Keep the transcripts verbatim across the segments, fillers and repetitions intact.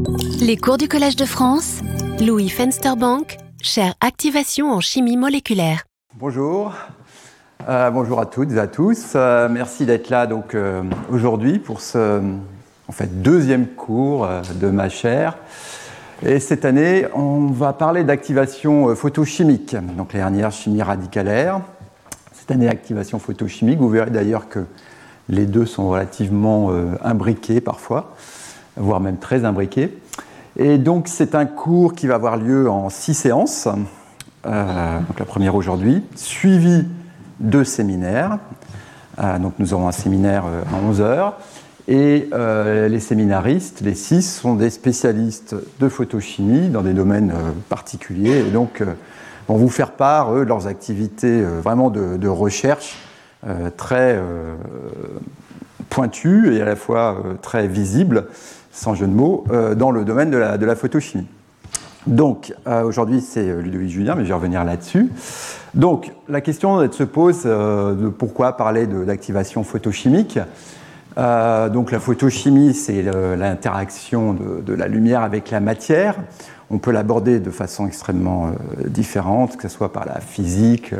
Les cours du Collège de France, Louis Fensterbank, chaire Activation en chimie moléculaire. Bonjour, euh, bonjour à toutes et à tous. Euh, merci d'être là donc, euh, aujourd'hui pour ce en fait, deuxième cours euh, de ma chaire. Et cette année, on va parler d'activation photochimique. Donc l'année dernière, chimie radicalaire. Cette année, activation photochimique. Vous verrez d'ailleurs que les deux sont relativement euh, imbriqués parfois, voire même très imbriqués. Et donc, c'est un cours qui va avoir lieu en six séances. Euh, donc la première aujourd'hui, suivi de séminaires. Euh, donc nous aurons un séminaire euh, à onze heures. Et euh, les séminaristes, les six, sont des spécialistes de photochimie dans des domaines euh, particuliers. Et donc, euh, vont vous faire part, eux, de leurs activités euh, vraiment de, de recherche euh, très euh, pointues et à la fois euh, très visibles, sans jeu de mots, euh, dans le domaine de la, de la photochimie. Donc, euh, aujourd'hui, c'est Ludovic Julien, mais je vais revenir là-dessus. Donc, la question elle se pose euh, de pourquoi parler de, d'activation photochimique. Euh, donc, la photochimie, c'est le, l'interaction de, de la lumière avec la matière. On peut l'aborder de façon extrêmement euh, différente, que ce soit par la physique,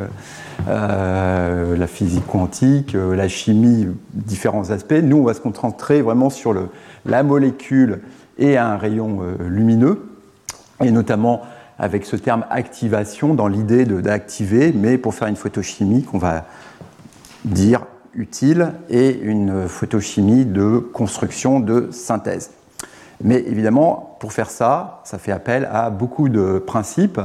euh, la physique quantique, euh, la chimie, différents aspects. Nous, on va se concentrer vraiment sur le, la molécule et un rayon euh, lumineux, et notamment avec ce terme activation dans l'idée de, d'activer, mais pour faire une photochimie qu'on va dire utile et une photochimie de construction, de synthèse. Mais évidemment, pour faire ça, ça fait appel à beaucoup de principes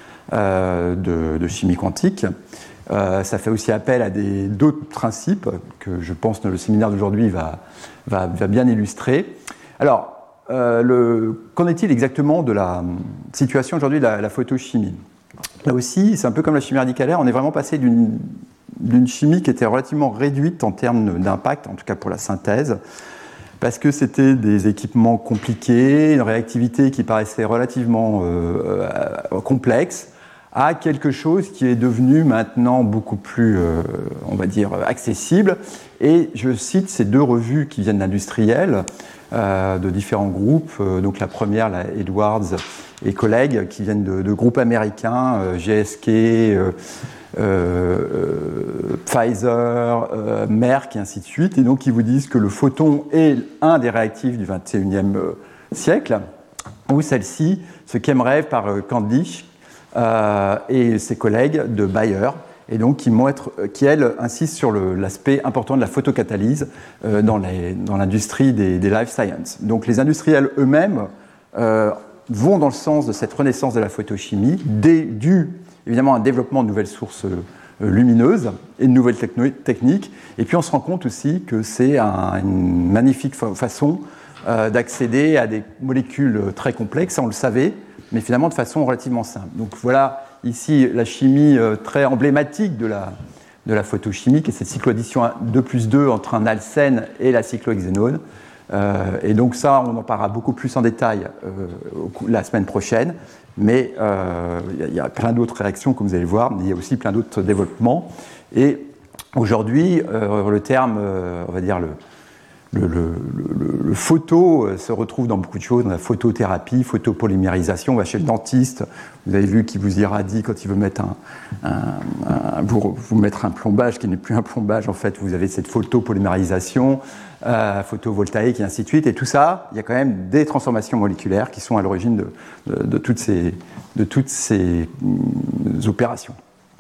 euh, de, de chimie quantique. Euh, ça fait aussi appel à des, d'autres principes que je pense que le séminaire d'aujourd'hui va, va, va bien illustrer. Alors, euh, le, qu'en est-il exactement de la situation aujourd'hui de la, la photochimie ? Là aussi, c'est un peu comme la chimie radicalaire, on est vraiment passé d'une, d'une chimie qui était relativement réduite en termes d'impact, en tout cas pour la synthèse, parce que c'était des équipements compliqués, une réactivité qui paraissait relativement euh, euh, complexe, à quelque chose qui est devenu maintenant beaucoup plus, euh, on va dire, accessible. Et je cite ces deux revues qui viennent d'industriels, euh, de différents groupes. Euh, donc la première, la Edwards et collègues, qui viennent de, de groupes américains, euh, G S K, euh, euh, euh, Pfizer, euh, Merck, et ainsi de suite. Et donc qui vous disent que le photon est un des réactifs du vingt et unième siècle, ou celle-ci, ce qu'aimerait par euh, Candish, Euh, et ses collègues de Bayer, et donc qui, être, qui elles, insistent sur le, l'aspect important de la photocatalyse euh, dans, les, dans l'industrie des, des life science. Donc les industriels eux-mêmes euh, vont dans le sens de cette renaissance de la photochimie, dé, dû évidemment à un développement de nouvelles sources euh, lumineuses et de nouvelles techno- techniques, et puis on se rend compte aussi que c'est un, une magnifique fa- façon euh, d'accéder à des molécules très complexes, ça on le savait, mais finalement de façon relativement simple. Donc voilà ici la chimie euh, très emblématique de la, de la photochimie, qui est cette cycloaddition deux plus deux entre un alcène et la cyclohexénone. Euh, et donc ça, on en parlera beaucoup plus en détail euh, la semaine prochaine, mais euh, il y a plein d'autres réactions, comme vous allez le voir, mais il y a aussi plein d'autres développements. Et aujourd'hui, euh, le terme, euh, on va dire le Le, le, le, le photo se retrouve dans beaucoup de choses, dans la photothérapie, photopolymérisation. On va chez le dentiste, vous avez vu qui vous irradie quand il veut mettre un, un, un, vous, vous mettre un plombage qui n'est plus un plombage. En fait, vous avez cette photopolymérisation, euh, photovoltaïque et ainsi de suite. Et tout ça, il y a quand même des transformations moléculaires qui sont à l'origine de, de, de toutes ces, de toutes ces euh, opérations.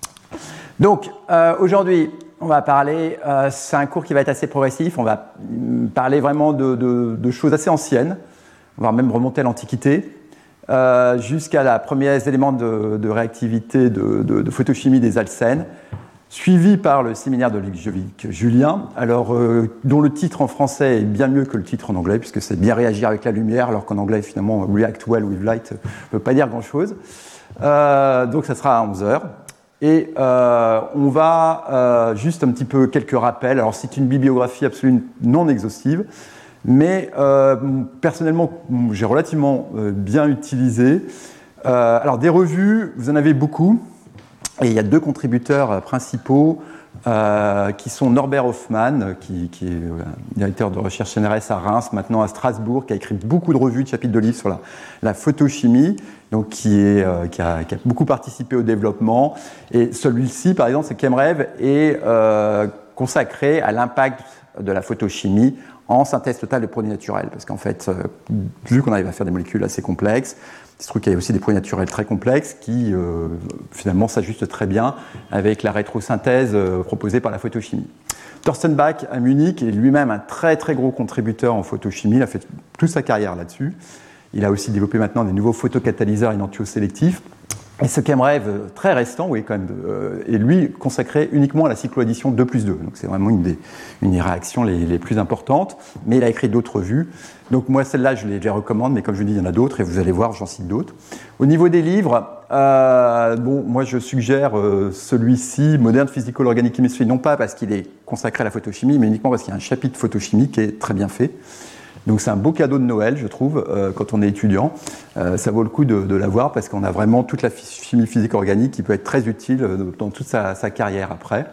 Donc, euh, aujourd'hui, on va parler, euh, c'est un cours qui va être assez progressif, on va parler vraiment de, de, de choses assez anciennes, on va même remonter à l'Antiquité, euh, jusqu'à la première élément de, de réactivité de, de, de photochimie des alcènes, suivi par le séminaire de Ludovic Julien, alors, euh, dont le titre en français est bien mieux que le titre en anglais, puisque c'est bien réagir avec la lumière, alors qu'en anglais, finalement, react well with light ne veut pas dire grand-chose. Euh, donc ça sera à onze heures. Et euh, on va euh, juste un petit peu quelques rappels. Alors c'est une bibliographie absolument non exhaustive, mais euh, personnellement j'ai relativement euh, bien utilisé. Euh, alors des revues, vous en avez beaucoup. Et il y a deux contributeurs principaux euh, qui sont Norbert Hoffmann, qui, qui est euh, directeur de recherche C N R S à Reims, maintenant à Strasbourg, qui a écrit beaucoup de revues, de chapitres de livres sur la, la photochimie, donc qui, est, euh, qui, a, qui a beaucoup participé au développement. Et celui-ci, par exemple, c'est Kemrev, est euh, consacré à l'impact de la photochimie en synthèse totale de produits naturels. Parce qu'en fait, euh, vu qu'on arrive à faire des molécules assez complexes, il se trouve qu'il y a aussi des produits naturels très complexes qui, euh, finalement, s'ajustent très bien avec la rétrosynthèse euh, proposée par la photochimie. Thorsten Bach, à Munich, est lui-même un très très gros contributeur en photochimie. Il a fait toute sa carrière là-dessus. Il a aussi développé maintenant des nouveaux photocatalyseurs énantiosélectifs. Et ce Kemrev, très récent, oui, quand même, euh, est lui consacré uniquement à la cycloaddition deux plus deux. Donc c'est vraiment une des, une des réactions les, les plus importantes. Mais il a écrit d'autres revues. Donc moi, celle-là, je les, je les recommande, mais comme je vous dis, il y en a d'autres, et vous allez voir, j'en cite d'autres. Au niveau des livres, euh, bon, moi je suggère euh, celui-ci, Modern Physical Organic Chemistry, non pas parce qu'il est consacré à la photochimie, mais uniquement parce qu'il y a un chapitre photochimie qui est très bien fait. Donc c'est un beau cadeau de Noël, je trouve, euh, quand on est étudiant. Euh, ça vaut le coup de, de l'avoir parce qu'on a vraiment toute la chimie physique organique qui peut être très utile dans toute sa, sa carrière après.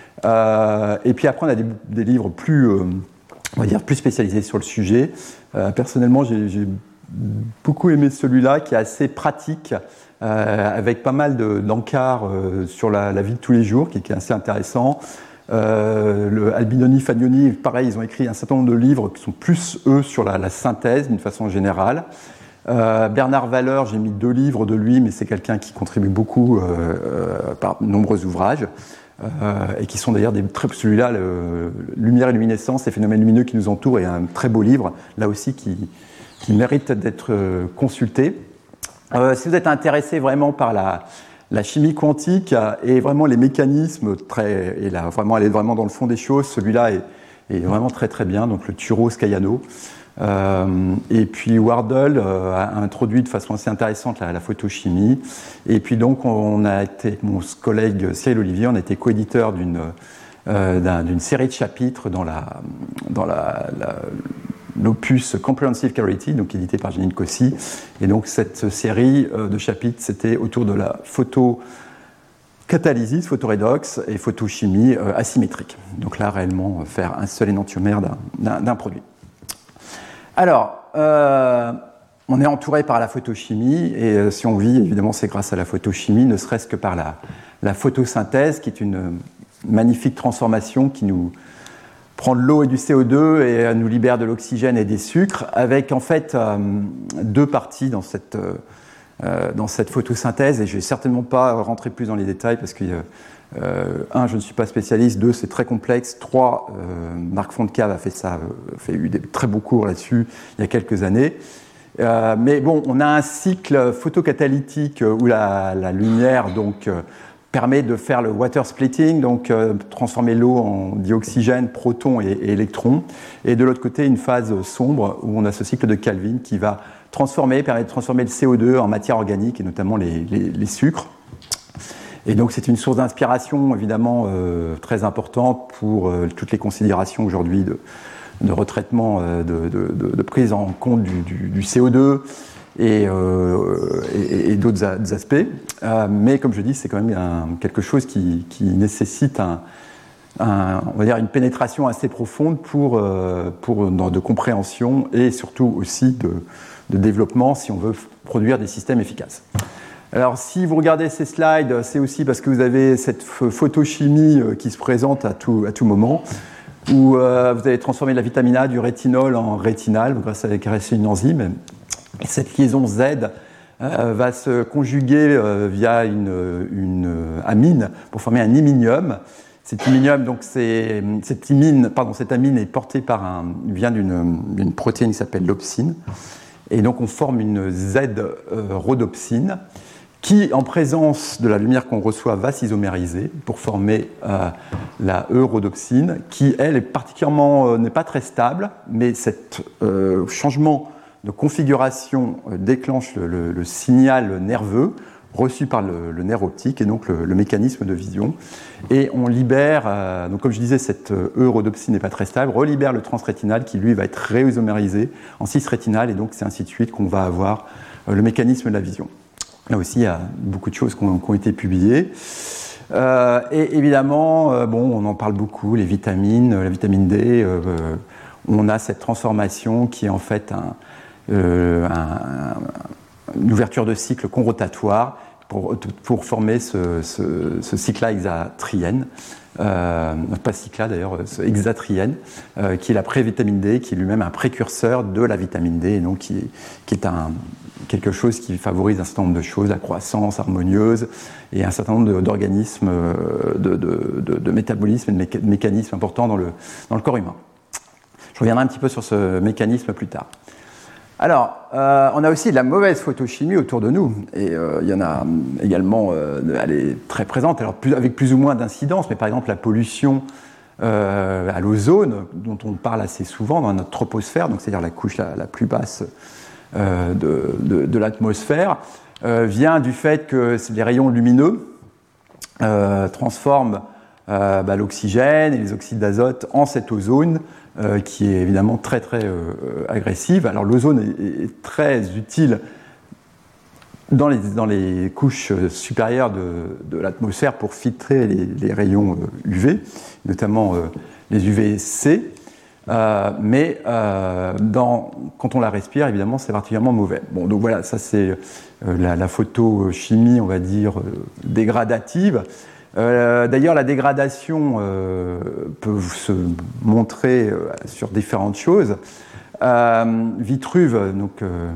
Euh, et puis après, on a des, des livres plus, euh, on va dire, plus spécialisés sur le sujet. Euh, personnellement, j'ai, j'ai beaucoup aimé celui-là qui est assez pratique, euh, avec pas mal de, d'encarts euh, sur la, la vie de tous les jours, qui, qui est assez intéressant. Euh, le Albinoni, Fagnoni, pareil, ils ont écrit un certain nombre de livres qui sont plus, eux, sur la, la synthèse d'une façon générale. Euh, Bernard Valeur, j'ai mis deux livres de lui, mais c'est quelqu'un qui contribue beaucoup euh, euh, par de nombreux ouvrages, euh, et qui sont d'ailleurs des très, celui-là, le, Lumière et luminescence, les phénomènes lumineux qui nous entourent, est un très beau livre, là aussi, qui, qui mérite d'être consulté. Euh, si vous êtes intéressé vraiment par la La chimie quantique et vraiment les mécanismes, très, et là, vraiment, elle est vraiment dans le fond des choses. Celui-là est, est vraiment très très bien, donc le Turo-Scaiano. Euh, et puis Wardle euh, a introduit de façon assez intéressante la, la photochimie. Et puis donc on a été, mon collègue Cyril Olivier, on a été coéditeur d'une, euh, d'un, d'une série de chapitres dans la, dans la, la l'opus Comprehensive Clarity, donc édité par Janine Cossy. Et donc cette série de chapitres, c'était autour de la photocatalysis, photoredox et photochimie euh, asymétrique. Donc là, réellement, faire un seul énantiomère d'un, d'un, d'un produit. Alors, euh, on est entouré par la photochimie, et euh, si on vit, évidemment, c'est grâce à la photochimie, ne serait-ce que par la, la photosynthèse, qui est une magnifique transformation qui nous prend de l'eau et du C O deux et nous libère de l'oxygène et des sucres, avec en fait euh, deux parties dans cette, euh, dans cette photosynthèse, et je ne vais certainement pas rentrer plus dans les détails parce que, euh, un, je ne suis pas spécialiste, deux, c'est très complexe, trois, euh, Marc Fontcave a fait ça, a fait eu des très beaux cours là-dessus il y a quelques années. Euh, mais bon, on a un cycle photocatalytique où la, la lumière, donc, euh, permet de faire le water splitting, donc euh, transformer l'eau en dioxygène, protons et, et électrons. Et de l'autre côté, une phase sombre où on a ce cycle de Calvin qui va transformer, permet de transformer le C O deux en matière organique et notamment les, les, les sucres. Et donc c'est une source d'inspiration évidemment euh, très importante pour euh, toutes les considérations aujourd'hui de, de retraitement, euh, de, de, de, de prise en compte du, du, du C O deux. Et, euh, et, et d'autres aspects. Euh, mais comme je dis, c'est quand même un, quelque chose qui, qui nécessite un, un, on va dire une pénétration assez profonde pour, euh, pour, dans, de compréhension et surtout aussi de, de développement si on veut produire des systèmes efficaces. Alors si vous regardez ces slides, c'est aussi parce que vous avez cette photochimie qui se présente à tout, à tout moment, où euh, vous allez transformer de la vitamine A, du rétinol en rétinal, grâce à une enzyme. Et cette liaison Z euh, va se conjuguer euh, via une, une amine pour former un iminium. Cet iminium, donc c'est, cette, imine, pardon, cette amine est portée par un, vient d'une, d'une protéine qui s'appelle l'opsine. Et donc on forme une Z-rhodopsine qui, en présence de la lumière qu'on reçoit, va s'isomériser pour former euh, la E-rhodopsine, qui, elle, est particulièrement, euh, n'est pas très stable, mais cet euh, changement de configuration euh, déclenche le, le, le signal nerveux reçu par le, le nerf optique et donc le, le mécanisme de vision. Et on libère, euh, donc comme je disais, cette E-rhodopsine n'est pas très stable, relibère le transrétinal qui lui va être réisomérisé en cis-rétinal et donc c'est ainsi de suite qu'on va avoir euh, le mécanisme de la vision. Là aussi, il y a beaucoup de choses qui ont, qui ont été publiées. Euh, et évidemment, euh, bon, on en parle beaucoup, les vitamines, la vitamine D, euh, euh, on a cette transformation qui est en fait un, euh, un, une ouverture de cycle conrotatoire pour, pour former ce, ce, ce cycle-là hexatriène, euh, pas cycle-là d'ailleurs, ce hexatriène, euh, qui est la pré-vitamine D, qui est lui-même un précurseur de la vitamine D, et donc qui, qui est un, quelque chose qui favorise un certain nombre de choses, la croissance harmonieuse et un certain nombre d'organismes, de, de, de, de métabolismes et de, méca- de mécanismes importants dans le, dans le corps humain. Je reviendrai un petit peu sur ce mécanisme plus tard. Alors, euh, on a aussi de la mauvaise photochimie autour de nous, et euh, il y en a également, euh, elle est très présente, alors plus, avec plus ou moins d'incidence, mais par exemple la pollution euh, à l'ozone, dont on parle assez souvent dans notre troposphère, donc c'est-à-dire la couche la, la plus basse euh, de, de, de l'atmosphère, euh, vient du fait que les rayons lumineux euh, transforment euh, bah, l'oxygène et les oxydes d'azote en cette ozone, Euh, qui est évidemment très très euh, agressive. Alors l'ozone est, est très utile dans les, dans les couches supérieures de, de l'atmosphère pour filtrer les, les rayons U V, notamment euh, les U V C, euh, mais euh, dans, quand on la respire, évidemment, c'est particulièrement mauvais. Bon, donc voilà, ça c'est euh, la, la photochimie, on va dire, euh, dégradative. Euh, d'ailleurs, la dégradation euh, peut se montrer euh, sur différentes choses. Euh, Vitruve, donc, euh,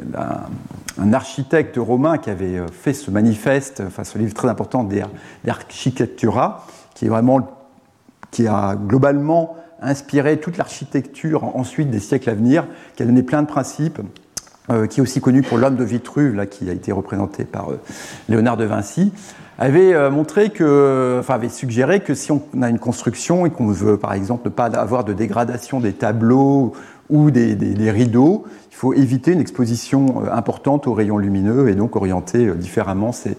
un, un architecte romain qui avait fait ce manifeste, enfin ce livre très important d'Architectura, qui est vraiment, qui a globalement inspiré toute l'architecture ensuite des siècles à venir, qui a donné plein de principes, euh, qui est aussi connu pour l'homme de Vitruve, là, qui a été représenté par euh, Léonard de Vinci, avait euh, montré que, enfin avait suggéré que si on a une construction et qu'on veut par exemple ne pas avoir de dégradation des tableaux ou des, des, des rideaux, il faut éviter une exposition euh, importante aux rayons lumineux et donc orienter euh, différemment ces,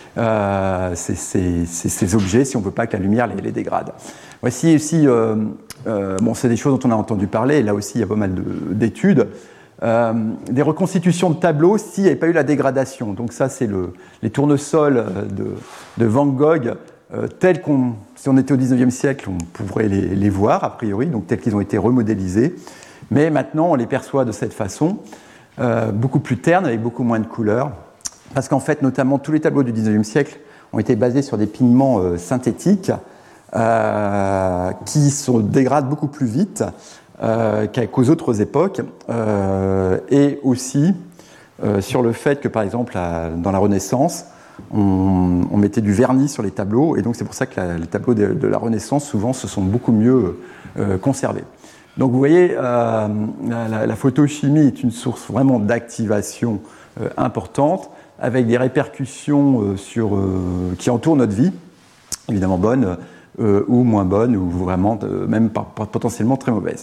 euh, ces, ces, ces, ces objets si on ne veut pas que la lumière les, les dégrade. Voici aussi, euh, euh, bon c'est des choses dont on a entendu parler, et là aussi il y a pas mal de, d'études. Euh, des reconstitutions de tableaux s'il n'y avait pas eu la dégradation. Donc ça, c'est le, les tournesols de, de Van Gogh, euh, tels qu'on, si on était au dix-neuvième siècle, on pourrait les, les voir, a priori, donc tels qu'ils ont été remodélisés. Mais maintenant, on les perçoit de cette façon, euh, beaucoup plus ternes, avec beaucoup moins de couleurs, parce qu'en fait, notamment, tous les tableaux du dix-neuvième siècle ont été basés sur des pigments euh, synthétiques euh, qui se dégradent beaucoup plus vite Euh, qu'aux autres époques, euh, et aussi euh, sur le fait que, par exemple, à, dans la Renaissance, on, on mettait du vernis sur les tableaux, et donc c'est pour ça que la, les tableaux de, de la Renaissance, souvent, se sont beaucoup mieux euh, conservés. Donc vous voyez, euh, la, la photochimie est une source vraiment d'activation euh, importante, avec des répercussions euh, sur, euh, qui entourent notre vie, évidemment bonnes, euh, ou moins bonnes, ou vraiment, euh, même par, par, potentiellement très mauvaises.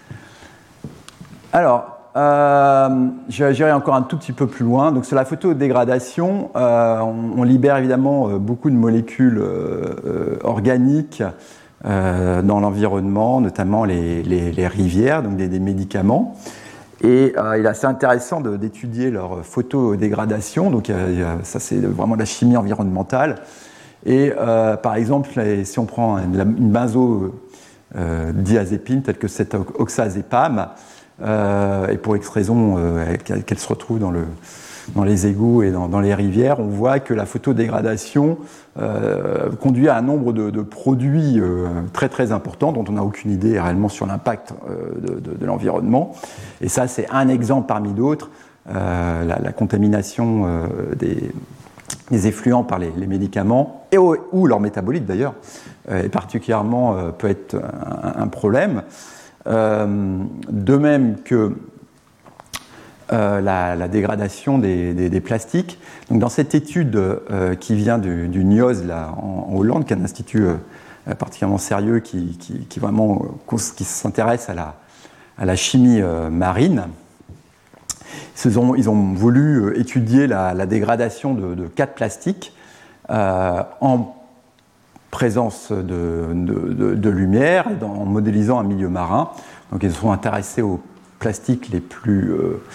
Alors, euh, j'irai encore un tout petit peu plus loin. Donc, sur la photodégradation, euh, on, on libère évidemment euh, beaucoup de molécules euh, euh, organiques euh, dans l'environnement, notamment les, les, les rivières, donc des, des médicaments. Et euh, il est assez intéressant de, d'étudier leur photodégradation. Donc, euh, ça, c'est vraiment de la chimie environnementale. Et euh, par exemple, si on prend une, une benzodiazépine telle que cette oxazépam, Euh, et pour X raison euh, qu'elle se retrouve dans, le, dans les égouts et dans, dans les rivières, on voit que la photodégradation euh, conduit à un nombre de, de produits euh, très très importants dont on n'a aucune idée réellement sur l'impact euh, de, de, de l'environnement. Et ça, c'est un exemple parmi d'autres, euh, la, la contamination euh, des, des effluents par les, les médicaments, et, ou leurs métabolites d'ailleurs, euh, et particulièrement euh, peut être un, un problème. Euh, de même que euh, la, la dégradation des, des, des plastiques. Donc, dans cette étude euh, qui vient du, du N I O S là, en, en Hollande, qui est un institut euh, particulièrement sérieux qui, qui, qui, vraiment, qui s'intéresse à la, à la chimie euh, marine, ils ont, ils ont voulu étudier la, la dégradation de, de quatre plastiques euh, en présence de, de, de, de lumière, en modélisant un milieu marin. Donc ils se sont intéressés aux plastiques les plus, euh,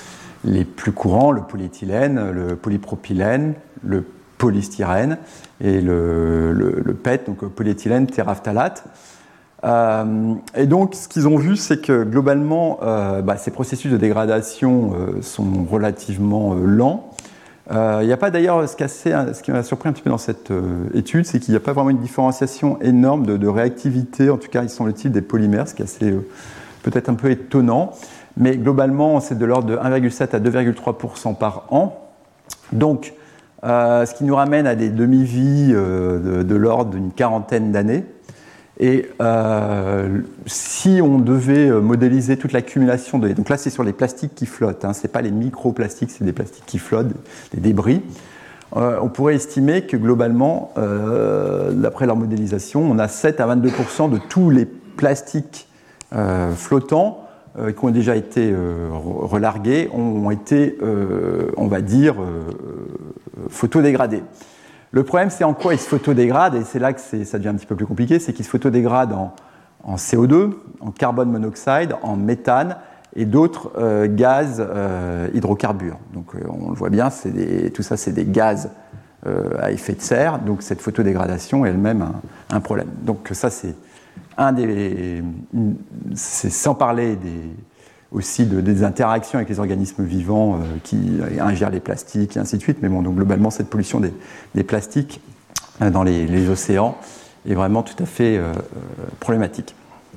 les plus courants, le polyéthylène, le polypropylène, le polystyrène et le, le, le P E T, donc polyéthylène terephthalate. Euh, et donc, ce qu'ils ont vu, c'est que globalement, euh, bah, ces processus de dégradation euh, sont relativement euh, lents. Il euh, n'y a pas d'ailleurs, ce, ce qui m'a surpris un petit peu dans cette euh, étude, c'est qu'il n'y a pas vraiment une différenciation énorme de, de réactivité, en tout cas, il semble-t-il, des polymères, ce qui est assez, euh, peut-être un peu étonnant. Mais globalement, c'est de l'ordre de un virgule sept à deux virgule trois pour cent par an. Donc, euh, ce qui nous ramène à des demi-vies euh, de, de l'ordre d'une quarantaine d'années. Et euh, si on devait modéliser toute l'accumulation de... Donc là, c'est sur les plastiques qui flottent, hein, ce n'est pas les microplastiques, c'est des plastiques qui flottent, des débris. Euh, on pourrait estimer que globalement, euh, d'après leur modélisation, on a sept à vingt-deux pour cent de tous les plastiques euh, flottants euh, qui ont déjà été euh, relargués, ont été, euh, on va dire, euh, photodégradés. Le problème, c'est en quoi ils se photodégradent, et c'est là que ça devient un petit peu plus compliqué, c'est qu'ils se photodégradent en, en C O deux, en carbone monoxyde, en méthane et d'autres euh, gaz euh, hydrocarbures. Donc euh, on le voit bien, c'est des, tout ça c'est des gaz euh, à effet de serre, donc cette photodégradation est elle-même un, un problème. Donc ça c'est un des... c'est sans parler des... aussi de, des interactions avec les organismes vivants euh, qui ingèrent les plastiques et ainsi de suite. Mais bon, donc globalement, cette pollution des, des plastiques euh, dans les, les océans est vraiment tout à fait euh, problématique.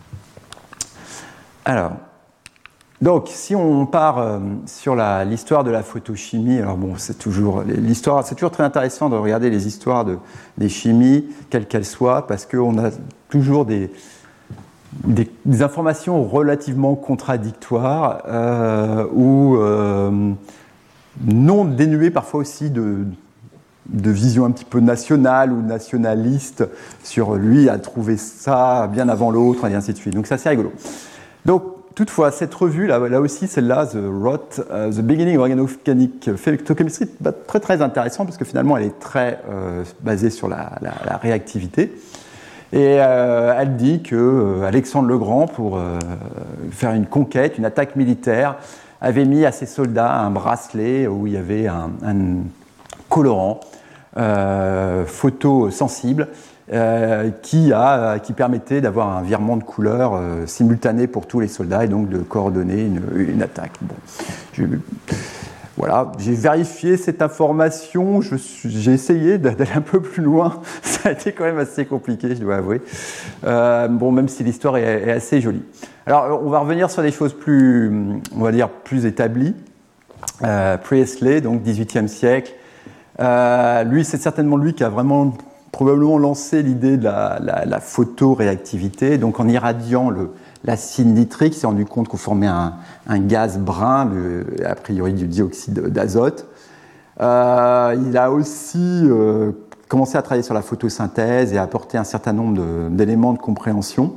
Alors, donc, si on part euh, sur la, l'histoire de la photochimie, alors bon, c'est toujours l'histoire, c'est toujours très intéressant de regarder les histoires de, des chimies, quelles qu'elles soient, parce qu'on a toujours des Des, des informations relativement contradictoires euh, ou euh, non dénuées parfois aussi de, de vision un petit peu nationale ou nationaliste sur lui a trouvé ça bien avant l'autre et ainsi de suite. Donc c'est assez rigolo. Donc toutefois cette revue là, là aussi celle-là, The Rot, uh, The Beginning of Organic Phytochemistry, bah, très très intéressant parce que finalement elle est très euh, basée sur la, la, la réactivité. Et euh, elle dit que euh, Alexandre le Grand, pour euh, faire une conquête, une attaque militaire, avait mis à ses soldats un bracelet où il y avait un, un colorant euh, photosensible euh, qui, a, qui permettait d'avoir un virement de couleur euh, simultané pour tous les soldats et donc de coordonner une, une attaque. Bon, je, Voilà, j'ai vérifié cette information, je suis, j'ai essayé d'aller un peu plus loin, ça a été quand même assez compliqué, je dois avouer. Euh, bon, même si l'histoire est, est assez jolie. Alors, on va revenir sur des choses plus, on va dire, plus établies. Euh, Priestley, donc dix-huitième siècle. Euh, lui, c'est certainement lui qui a vraiment, probablement lancé l'idée de la, la, la photoréactivité, donc en irradiant le l'acide nitrique, s'est rendu compte qu'on formait un, un gaz brun, le, a priori du dioxyde d'azote. Euh, il a aussi euh, commencé à travailler sur la photosynthèse et à apporter un certain nombre de, d'éléments de compréhension.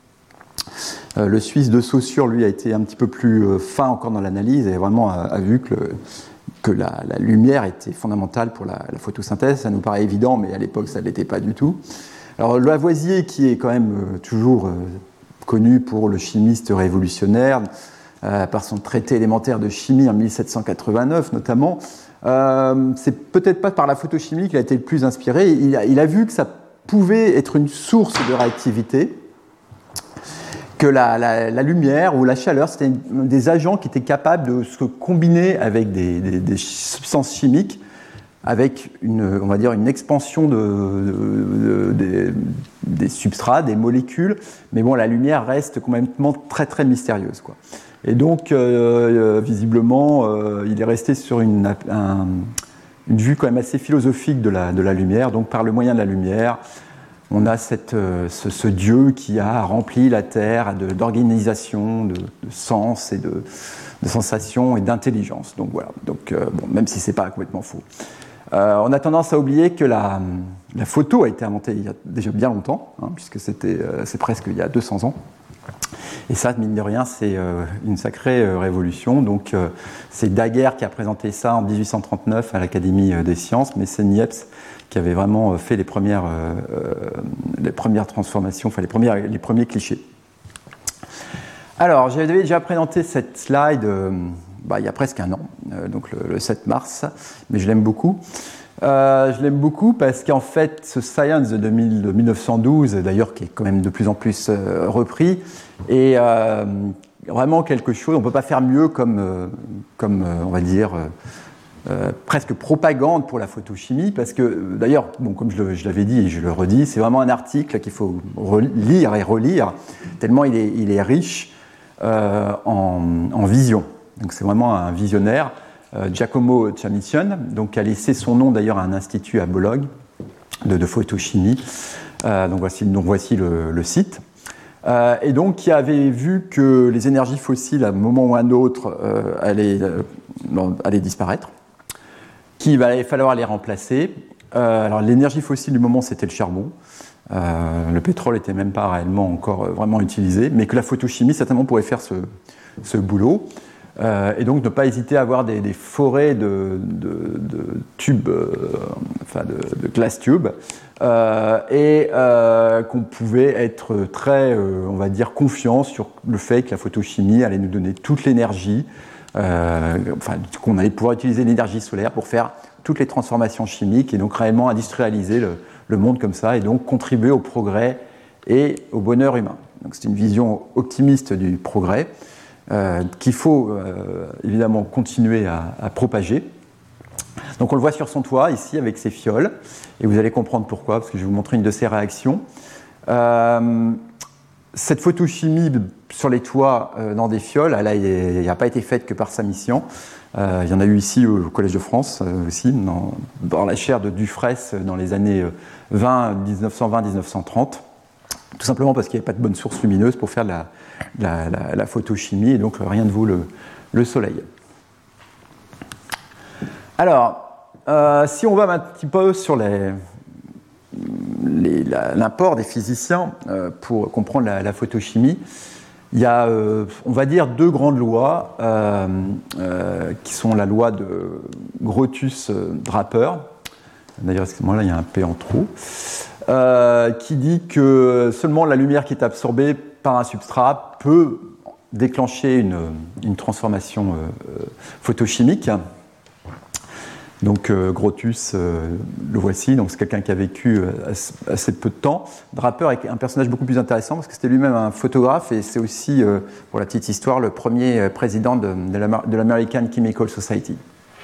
Euh, le Suisse de Saussure, lui, a été un petit peu plus euh, fin encore dans l'analyse et vraiment a, a vu que, le, que la, la lumière était fondamentale pour la, la photosynthèse. Ça nous paraît évident, mais à l'époque, ça ne l'était pas du tout. Alors, Lavoisier, qui est quand même euh, toujours... Euh, connu pour le chimiste révolutionnaire, euh, par son traité élémentaire de chimie en mille sept cent quatre-vingt-neuf notamment. Euh, c'est peut-être pas par la photochimie qu'il a été le plus inspiré. Il a, il a vu que ça pouvait être une source de réactivité, que la, la, la lumière ou la chaleur, c'était des agents qui étaient capables de se combiner avec des, des, des substances chimiques, avec une, on va dire, une expansion de, de, de, de, des substrats, des molécules, mais bon, la lumière reste complètement très très mystérieuse, quoi. Et donc, euh, visiblement, euh, il est resté sur une, un, une vue quand même assez philosophique de la, de la lumière. Donc, par le moyen de la lumière, on a cette, ce, ce Dieu qui a rempli la Terre de, d'organisation, de, de sens et de, de sensations et d'intelligence. Donc voilà. Donc, euh, bon, même si c'est pas complètement faux. Euh, on a tendance à oublier que la, la photo a été inventée il y a déjà bien longtemps, hein, puisque c'était, euh, c'est presque il y a deux cents ans. Et ça, mine de rien, c'est euh, une sacrée euh, révolution. Donc, euh, c'est Daguerre qui a présenté ça en dix-huit cent trente-neuf à l'Académie des sciences, mais c'est Niepce qui avait vraiment fait les premières, euh, les premières transformations, enfin les, premières, les premiers clichés. Alors, j'avais déjà présenté cette slide euh, bah, il y a presque un an, euh, donc le, le sept mars, mais je l'aime beaucoup. Euh, je l'aime beaucoup parce qu'en fait, ce Science de, mille, de mille neuf cent douze, d'ailleurs, qui est quand même de plus en plus euh, repris, est euh, vraiment quelque chose, on ne peut pas faire mieux comme, euh, comme euh, on va dire, euh, euh, presque propagande pour la photochimie, parce que, d'ailleurs, bon, comme je, le, je l'avais dit et je le redis, c'est vraiment un article qu'il faut lire et relire, tellement il est, il est riche euh, en, en vision. Donc c'est vraiment un visionnaire. Giacomo Chamicion, donc, qui a laissé son nom d'ailleurs à un institut à Bologne de, de photochimie. Euh, donc voici, donc voici le, le site. Euh, et donc qui avait vu que les énergies fossiles, à un moment ou à un autre, euh, allaient, euh, allaient disparaître, qu'il allait falloir les remplacer. Euh, alors l'énergie fossile du moment, c'était le charbon. Euh, le pétrole n'était même pas réellement encore vraiment utilisé, mais que la photochimie, certainement, pourrait faire ce, ce boulot. Euh, et donc ne pas hésiter à avoir des, des forêts de, de, de tubes, euh, enfin de, de glass tubes, euh, et euh, qu'on pouvait être très, euh, on va dire, confiant sur le fait que la photochimie allait nous donner toute l'énergie, euh, enfin qu'on allait pouvoir utiliser l'énergie solaire pour faire toutes les transformations chimiques et donc réellement industrialiser le, le monde comme ça et donc contribuer au progrès et au bonheur humain. Donc c'est une vision optimiste du progrès. Euh, qu'il faut euh, évidemment continuer à, à propager. Donc on le voit sur son toit ici avec ses fioles et vous allez comprendre pourquoi, parce que je vais vous montrer une de ses réactions. Euh, cette photochimie sur les toits euh, dans des fioles, elle n'a pas été faite que par sa mission. Euh, il y en a eu ici au Collège de France euh, aussi, dans, dans la chaire de Dufraisse dans les années vingt, dix-neuf cent vingt, dix-neuf cent trente. Tout simplement parce qu'il n'y avait pas de bonne source lumineuse pour faire de la, la, la, la photochimie, et donc rien ne vaut le, le soleil. Alors, euh, si on va un petit peu sur les, les, la, l'import des physiciens euh, pour comprendre la, la photochimie, il y a, euh, on va dire, deux grandes lois euh, euh, qui sont la loi de Grotius-Draper. D'ailleurs, excusez-moi, là, il y a un P en trop. Euh, qui dit que seulement la lumière qui est absorbée par un substrat peut déclencher une, une transformation euh, photochimique. Donc euh, Grotius, euh, le voici, donc c'est quelqu'un qui a vécu assez, assez peu de temps. Draper est un personnage beaucoup plus intéressant parce que c'était lui-même un photographe et c'est aussi, euh, pour la petite histoire, le premier président de, de, la, de l'American Chemical Society.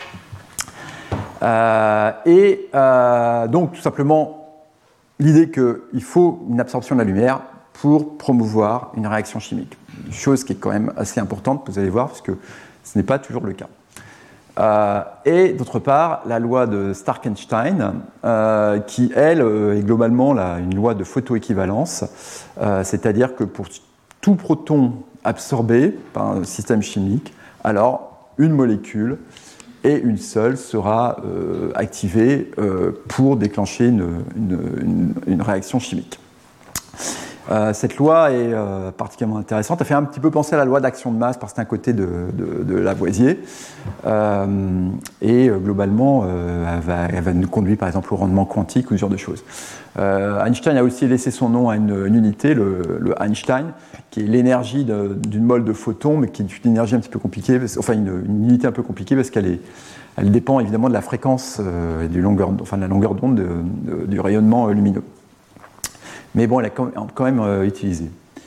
Euh, et euh, donc tout simplement l'idée qu'il faut une absorption de la lumière pour promouvoir une réaction chimique. Une chose qui est quand même assez importante, vous allez voir, parce que ce n'est pas toujours le cas. Euh, et d'autre part, la loi de Stark-Einstein, euh, qui, elle, est globalement la, une loi de photoéquivalence, euh, c'est-à-dire que pour tout proton absorbé par un système chimique, alors une molécule et une seule sera euh, activée euh, pour déclencher une, une, une, une réaction chimique. Euh, cette loi est euh, particulièrement intéressante. Elle fait un petit peu penser à la loi d'action de masse par certains côtés de, de, de Lavoisier. Euh, et euh, globalement, euh, elle, va, elle va nous conduire par exemple au rendement quantique ou ce genre de choses. Euh, Einstein a aussi laissé son nom à une, une unité, le, le Einstein, qui est l'énergie de, d'une mole de photons, mais qui est une énergie un petit peu compliquée, parce, enfin une, une unité un peu compliquée parce qu'elle est, elle dépend évidemment de la fréquence euh, et du longueur, enfin de la longueur d'onde de, de, du rayonnement euh, lumineux. Mais bon, elle est quand même euh, utilisée.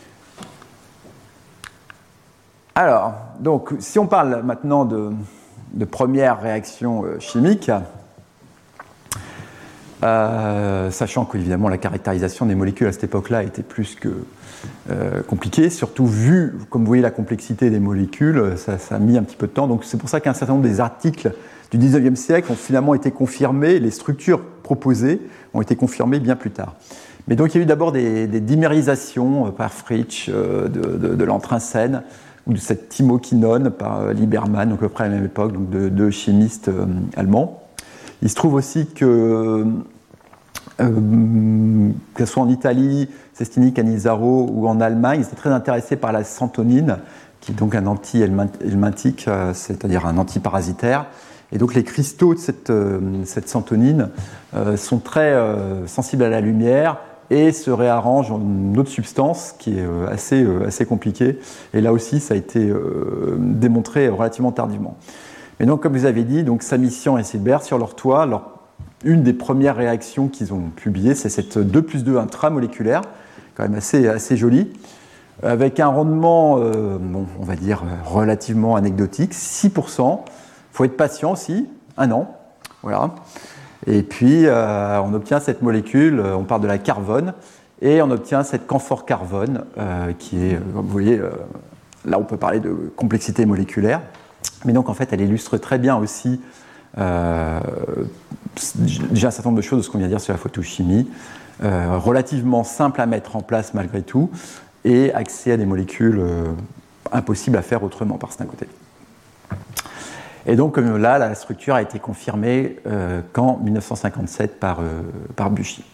Alors, donc, si on parle maintenant de, de premières réactions euh, chimiques, euh, sachant qu'évidemment la caractérisation des molécules à cette époque-là était plus que euh, compliquée, surtout vu, comme vous voyez, la complexité des molécules, ça, ça a mis un petit peu de temps. Donc c'est pour ça qu'un certain nombre des articles du dix-neuvième siècle ont finalement été confirmés, les structures proposées ont été confirmées bien plus tard. Mais donc il y a eu d'abord des, des dimérisations euh, par Fritsch euh, de, de, de l'anthrazène ou de cette thymoquinone par euh, Liebermann, donc à peu près à la même époque, donc de deux chimistes euh, allemands. Il se trouve aussi que, euh, que ce soit en Italie, Sestini, Cannizzaro ou en Allemagne, ils étaient très intéressés par la santonine, qui est donc un anti-helminthique, euh, c'est-à-dire un antiparasitaire. Et donc les cristaux de cette, euh, cette santonine euh, sont très euh, sensibles à la lumière, et se réarrange en une autre substance qui est assez, assez compliquée. Et là aussi, ça a été euh, démontré relativement tardivement. Et donc, comme vous avez dit, donc Samissian et Silbert, sur leur toit, leur, une des premières réactions qu'ils ont publiées, c'est cette deux plus deux intramoléculaire, quand même assez, assez jolie, avec un rendement, euh, bon, on va dire, relativement anecdotique, six pour cent. Il faut être patient aussi, un an. Voilà. Et puis, euh, on obtient cette molécule, on parle de la carbone, et on obtient cette camphore carbone, euh, qui est, comme vous voyez, euh, là on peut parler de complexité moléculaire. Mais donc, en fait, elle illustre très bien aussi euh, déjà un certain nombre de choses de ce qu'on vient de dire sur la photochimie, euh, relativement simple à mettre en place malgré tout, et accès à des molécules euh, impossibles à faire autrement par certains côtés. Et donc, comme là, la structure a été confirmée euh, qu'en mille neuf cent cinquante-sept par, euh, par Buchy.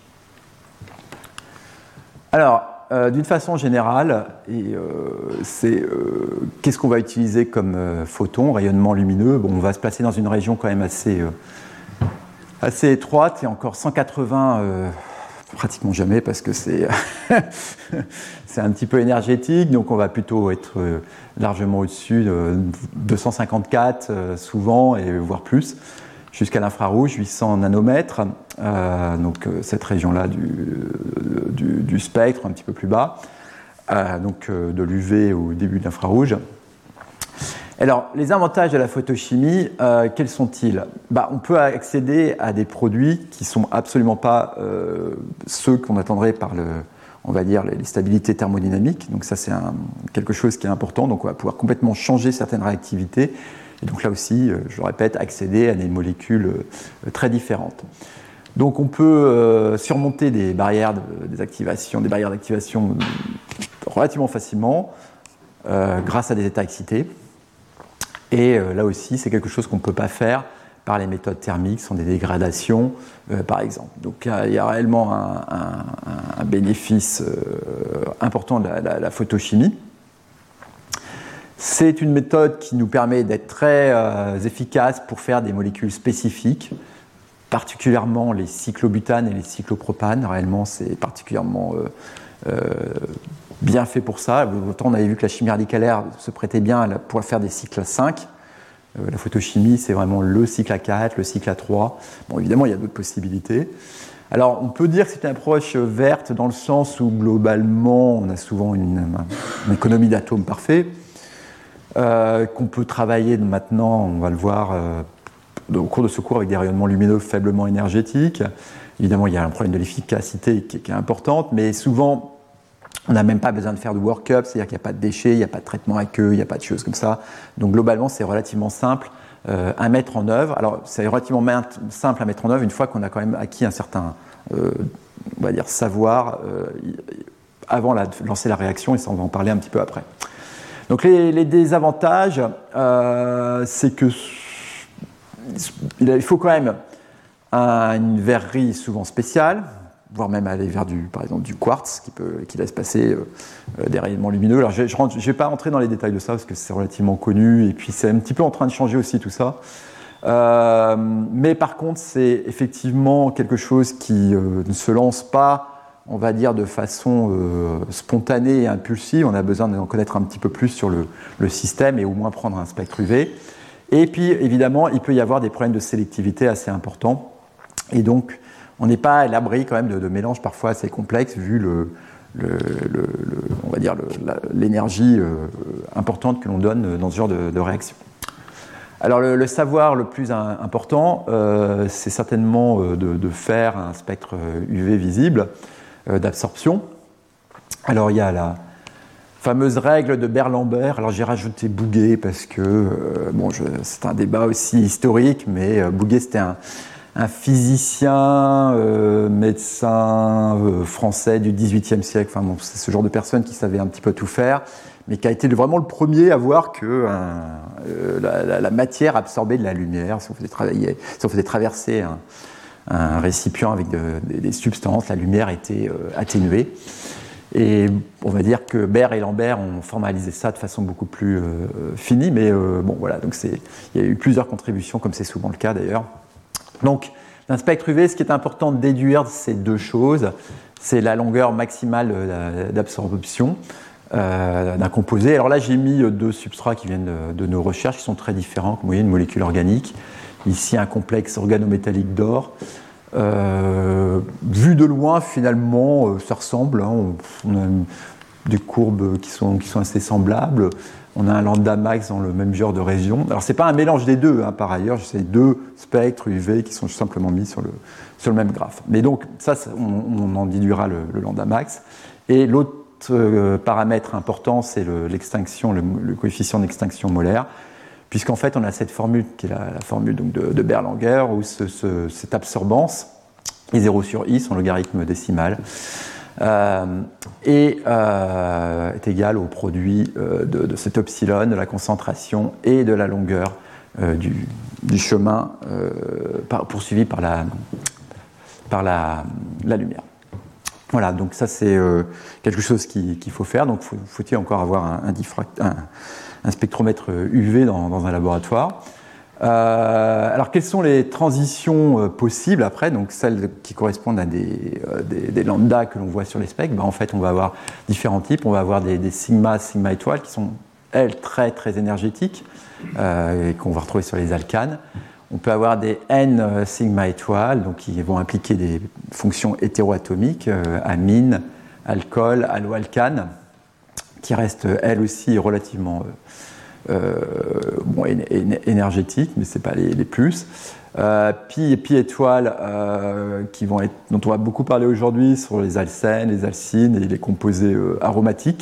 Alors, Euh, d'une façon générale, et, euh, c'est, euh, qu'est-ce qu'on va utiliser comme euh, photon, rayonnement lumineux? Bon, on va se placer dans une région quand même assez, euh, assez étroite, et encore cent quatre-vingts, euh, pratiquement jamais, parce que c'est, c'est un petit peu énergétique, donc on va plutôt être euh, largement au-dessus de deux cent cinquante-quatre, euh, souvent, et voire plus, jusqu'à l'infrarouge, huit cents nanomètres, euh, donc euh, cette région-là du, du, du spectre, un petit peu plus bas, euh, donc euh, de l'U V au début de l'infrarouge. Alors, les avantages de la photochimie, euh, quels sont-ils? Bah, on peut accéder à des produits qui ne sont absolument pas euh, ceux qu'on attendrait par le, on va dire, les stabilités thermodynamiques, donc ça c'est un, quelque chose qui est important, donc on va pouvoir complètement changer certaines réactivités. Et donc là aussi, je le répète, accéder à des molécules très différentes. Donc on peut euh, surmonter des barrières de, des activations, des barrières d'activation relativement facilement euh, grâce à des états excités. Et euh, là aussi, c'est quelque chose qu'on ne peut pas faire par les méthodes thermiques, ce sont des dégradations, euh, par exemple. Donc il y a réellement un, un, un bénéfice euh, important de la, la, la photochimie. C'est une méthode qui nous permet d'être très euh, efficace pour faire des molécules spécifiques, particulièrement les cyclobutanes et les cyclopropanes. Réellement, c'est particulièrement euh, euh, bien fait pour ça. Autant on avait vu que la chimie radicalaire se prêtait bien pour faire des cycles à cinq. Euh, la photochimie, c'est vraiment le cycle à quatre, le cycle à trois. Bon, évidemment, il y a d'autres possibilités. Alors, on peut dire que c'est une approche verte dans le sens où, globalement, on a souvent une, une économie d'atomes parfait. Euh, qu'on peut travailler maintenant, on va le voir euh, au cours de ce cours, avec des rayonnements lumineux faiblement énergétiques. Évidemment, il y a un problème de l'efficacité qui, qui est importante, mais souvent, on n'a même pas besoin de faire de work-up, c'est-à-dire qu'il n'y a pas de déchets, il n'y a pas de traitement à queue, il n'y a pas de choses comme ça. Donc globalement, c'est relativement simple euh, à mettre en œuvre. Alors, c'est relativement simple à mettre en œuvre une fois qu'on a quand même acquis un certain, euh, on va dire, savoir euh, avant de lancer la réaction, et ça, on va en parler un petit peu après. Donc les, les désavantages, euh, c'est que il faut quand même un, une verrerie souvent spéciale, voire même aller vers du, par exemple, du quartz qui, peut, qui laisse passer euh, des rayonnements lumineux. Alors je ne vais pas rentrer dans les détails de ça parce que c'est relativement connu et puis c'est un petit peu en train de changer aussi tout ça. Euh, mais par contre, c'est effectivement quelque chose qui euh, ne se lance pas, on va dire, de façon euh, spontanée et impulsive. On a besoin d'en connaître un petit peu plus sur le, le système et au moins prendre un spectre U V. Et puis, évidemment, il peut y avoir des problèmes de sélectivité assez importants. Et donc, on n'est pas à l'abri quand même de, de mélanges parfois assez complexes, vu le, le, le, le, on va dire le, la, l'énergie euh, importante que l'on donne dans ce genre de, de réaction. Alors, le, le savoir le plus un, important, euh, c'est certainement euh, de, de faire un spectre U V visible d'absorption. Alors il y a la fameuse règle de Beer-Lambert. Alors j'ai rajouté Bouguer parce que euh, bon, je, c'est un débat aussi historique, mais euh, Bouguer c'était un, un physicien, euh, médecin euh, français du dix-huitième siècle. Enfin bon, c'est ce genre de personne qui savait un petit peu tout faire, mais qui a été vraiment le premier à voir que euh, la, la, la matière absorbait de la lumière si on faisait travailler, si on faisait traverser un un récipient avec de, de, des substances, la lumière était euh, atténuée. Et on va dire que Beer et Lambert ont formalisé ça de façon beaucoup plus euh, finie, mais euh, bon voilà, donc c'est, il y a eu plusieurs contributions, comme c'est souvent le cas d'ailleurs. Donc D'un spectre U V, ce qui est important de déduire, c'est deux choses. C'est la longueur maximale d'absorption euh, d'un composé. Alors là, j'ai mis deux substrats qui viennent de, de nos recherches, qui sont très différents, comme vous voyez, une molécule organique. Ici, un complexe organométallique d'or. Euh, vu de loin, finalement, ça ressemble. Hein. On, on a une, des courbes qui sont, qui sont assez semblables. On a un lambda max dans le même genre de région. Alors, ce n'est pas un mélange des deux, hein, par ailleurs. C'est deux spectres U V qui sont simplement mis sur le, sur le même graphe. Mais donc, ça, on, on en déduira le, le lambda max. Et l'autre euh, paramètre important, c'est le, l'extinction, le, le coefficient d'extinction molaire, puisqu'en fait, on a cette formule qui est la, la formule donc, de, de Berlanger, où ce, ce, cette absorbance, est zéro sur i, son logarithme décimal, Euh, et euh, est égal au produit euh, de, de cet epsilon, de la concentration et de la longueur euh, du, du chemin euh, par, poursuivi par la, par la, la lumière. Voilà, donc ça c'est euh, quelque chose qu'il, qu'il faut faire. Donc faut, faut-il encore avoir un, un, diffract, un, un spectromètre U V dans, dans un laboratoire. Euh, alors, quelles sont les transitions euh, possibles après, donc celles qui correspondent à des, euh, des, des lambdas que l'on voit sur les specs? Ben, en fait, on va avoir différents types. On va avoir des, des sigma, sigma étoiles qui sont, elles, très, très énergétiques euh, et qu'on va retrouver sur les alcanes. On peut avoir des N euh, sigma étoiles, donc qui vont impliquer des fonctions hétéroatomiques, euh, amine, alcool, alloalcane, qui restent, elles aussi, relativement euh, Euh, bon, énergétiques, mais ce n'est pas les, les plus. Euh, pi et pi étoiles euh, qui vont être, dont on va beaucoup parler aujourd'hui sur les alcènes, les alcynes et les composés euh, aromatiques.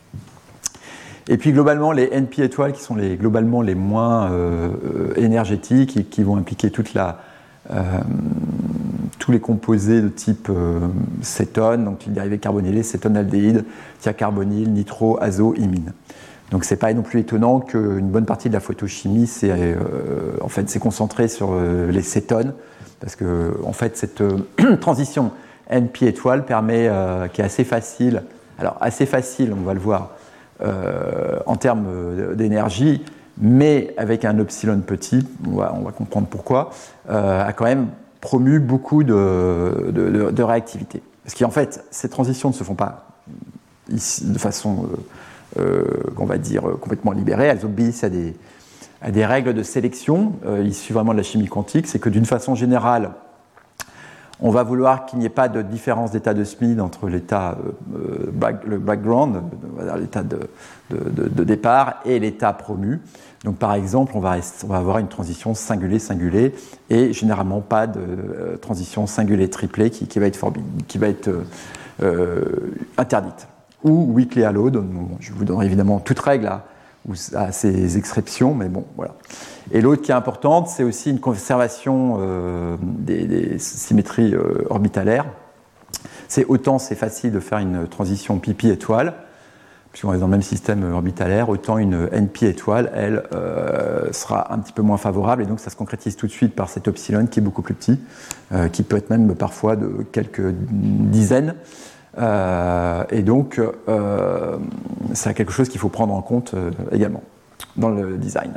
Et puis globalement les N pi étoiles qui sont les, globalement les moins euh, énergétiques et qui vont impliquer toute la, euh, tous les composés de type euh, cétone, donc les dérivés carbonylés, cétonaldéhyde, thiacarbonyle, nitro, azo, imine. Donc c'est pas non plus étonnant qu'une bonne partie de la photochimie c'est, euh, en fait, c'est concentrée sur euh, les cétones, parce que en fait, cette euh, transition N pi étoile permet, euh, qui est assez facile, alors assez facile, on va le voir, euh, en termes d'énergie, mais avec un epsilon petit, on va, on va comprendre pourquoi, euh, a quand même promu beaucoup de, de, de, de réactivité. Parce qu'en fait, ces transitions ne se font pas ici, de façon... Euh, Euh, qu'on va dire euh, complètement libérées, elles obéissent à des, à des règles de sélection euh, issues vraiment de la chimie quantique. C'est que d'une façon générale, on va vouloir qu'il n'y ait pas de différence d'état de Schmid entre l'état, euh, back, le background, l'état de, de, de, de départ, et l'état promu. Donc par exemple, on va, on va avoir une transition singulier-singulier et généralement pas de euh, transition singulier-triplé qui, qui va être, forbi, qui va être euh, euh, interdite. Ou weakly allowed, bon, je vous donnerai évidemment toute règle à, à ces exceptions, mais bon, voilà. Et l'autre qui est importante, c'est aussi une conservation euh, des, des symétries euh, orbitalaires. C'est autant c'est facile de faire une transition pi-pi étoile, puisqu'on est dans le même système orbitalaire, autant une N pi étoile, elle, euh, sera un petit peu moins favorable, et donc ça se concrétise tout de suite par cet epsilon qui est beaucoup plus petit, euh, qui peut être même parfois de quelques dizaines. Euh, et donc, euh, c'est quelque chose qu'il faut prendre en compte euh, également dans le design.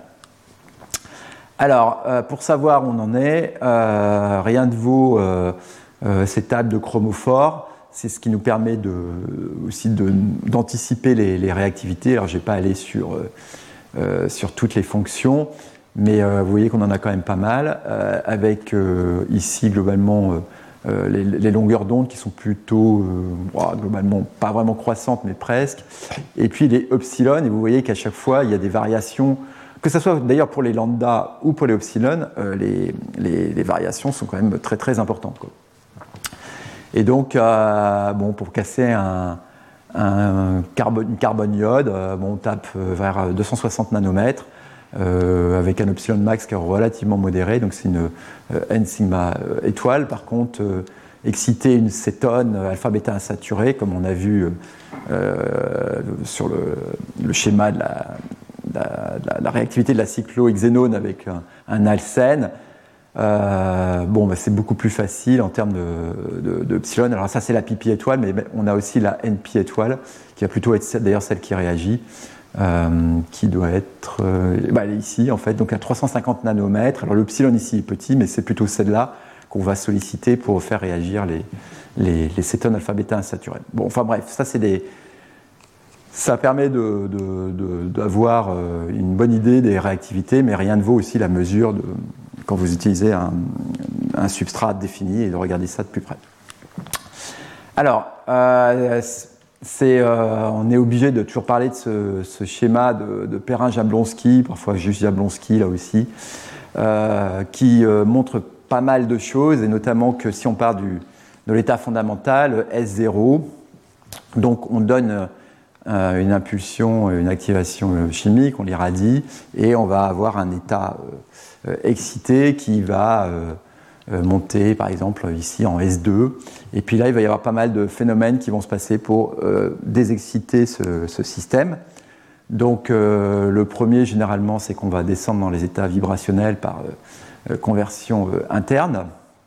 Alors, euh, pour savoir où on en est, euh, rien ne vaut euh, euh, ces tables de chromophores. C'est ce qui nous permet de, aussi de, d'anticiper les, les réactivités. Alors, je ne vais pas aller sur, euh, sur toutes les fonctions, mais euh, vous voyez qu'on en a quand même pas mal, euh, avec euh, ici globalement... Euh, Euh, les, les longueurs d'onde qui sont plutôt, euh, oh, globalement, pas vraiment croissantes, mais presque. Et puis les epsilon, et vous voyez qu'à chaque fois, il y a des variations, que ce soit d'ailleurs pour les lambda ou pour les epsilon, euh, les, les, les variations sont quand même très très importantes, quoi. Et donc, euh, bon, pour casser un, un carbone, une carbone iode, euh, bon, on tape vers deux cent soixante nanomètres. Euh, avec un epsilon max qui est relativement modéré, donc c'est une euh, N sigma euh, étoile. Par contre, euh, exciter une cétone euh, alpha-bêta insaturée, comme on a vu euh, sur le, le schéma de la, de la, de la, de la réactivité de la cyclohexénone avec un, un alcène, euh, bon, bah, c'est beaucoup plus facile en termes de, de, de epsilon. Alors ça, c'est la pi-pi étoile, mais on a aussi la N pi étoile, qui va plutôt être d'ailleurs celle qui réagit. Euh, qui doit être euh, bah, elle est ici en fait, donc à trois cent cinquante nanomètres. Alors l'epsilon ici est petit, mais c'est plutôt celle-là qu'on va solliciter pour faire réagir les, les, les cétones alpha-bêta insaturés. Bon, enfin bref, ça c'est des... Ça permet de, de, de, d'avoir une bonne idée des réactivités, mais rien ne vaut aussi la mesure de, quand vous utilisez un, un substrat défini et de regarder ça de plus près. Alors, euh, c'est, euh, on est obligé de toujours parler de ce, ce schéma de, de Perrin-Jablonski, parfois juste Jablonski là aussi, euh, qui euh, montre pas mal de choses, et notamment que si on part du, de l'état fondamental, S zéro, donc on donne euh, une impulsion, une activation chimique, on l'irradie, et on va avoir un état euh, excité qui va euh, monter, par exemple, ici en S deux. Et puis là, il va y avoir pas mal de phénomènes qui vont se passer pour euh, désexciter ce, ce système. Donc, euh, le premier, généralement, c'est qu'on va descendre dans les états vibrationnels par euh, conversion euh, interne.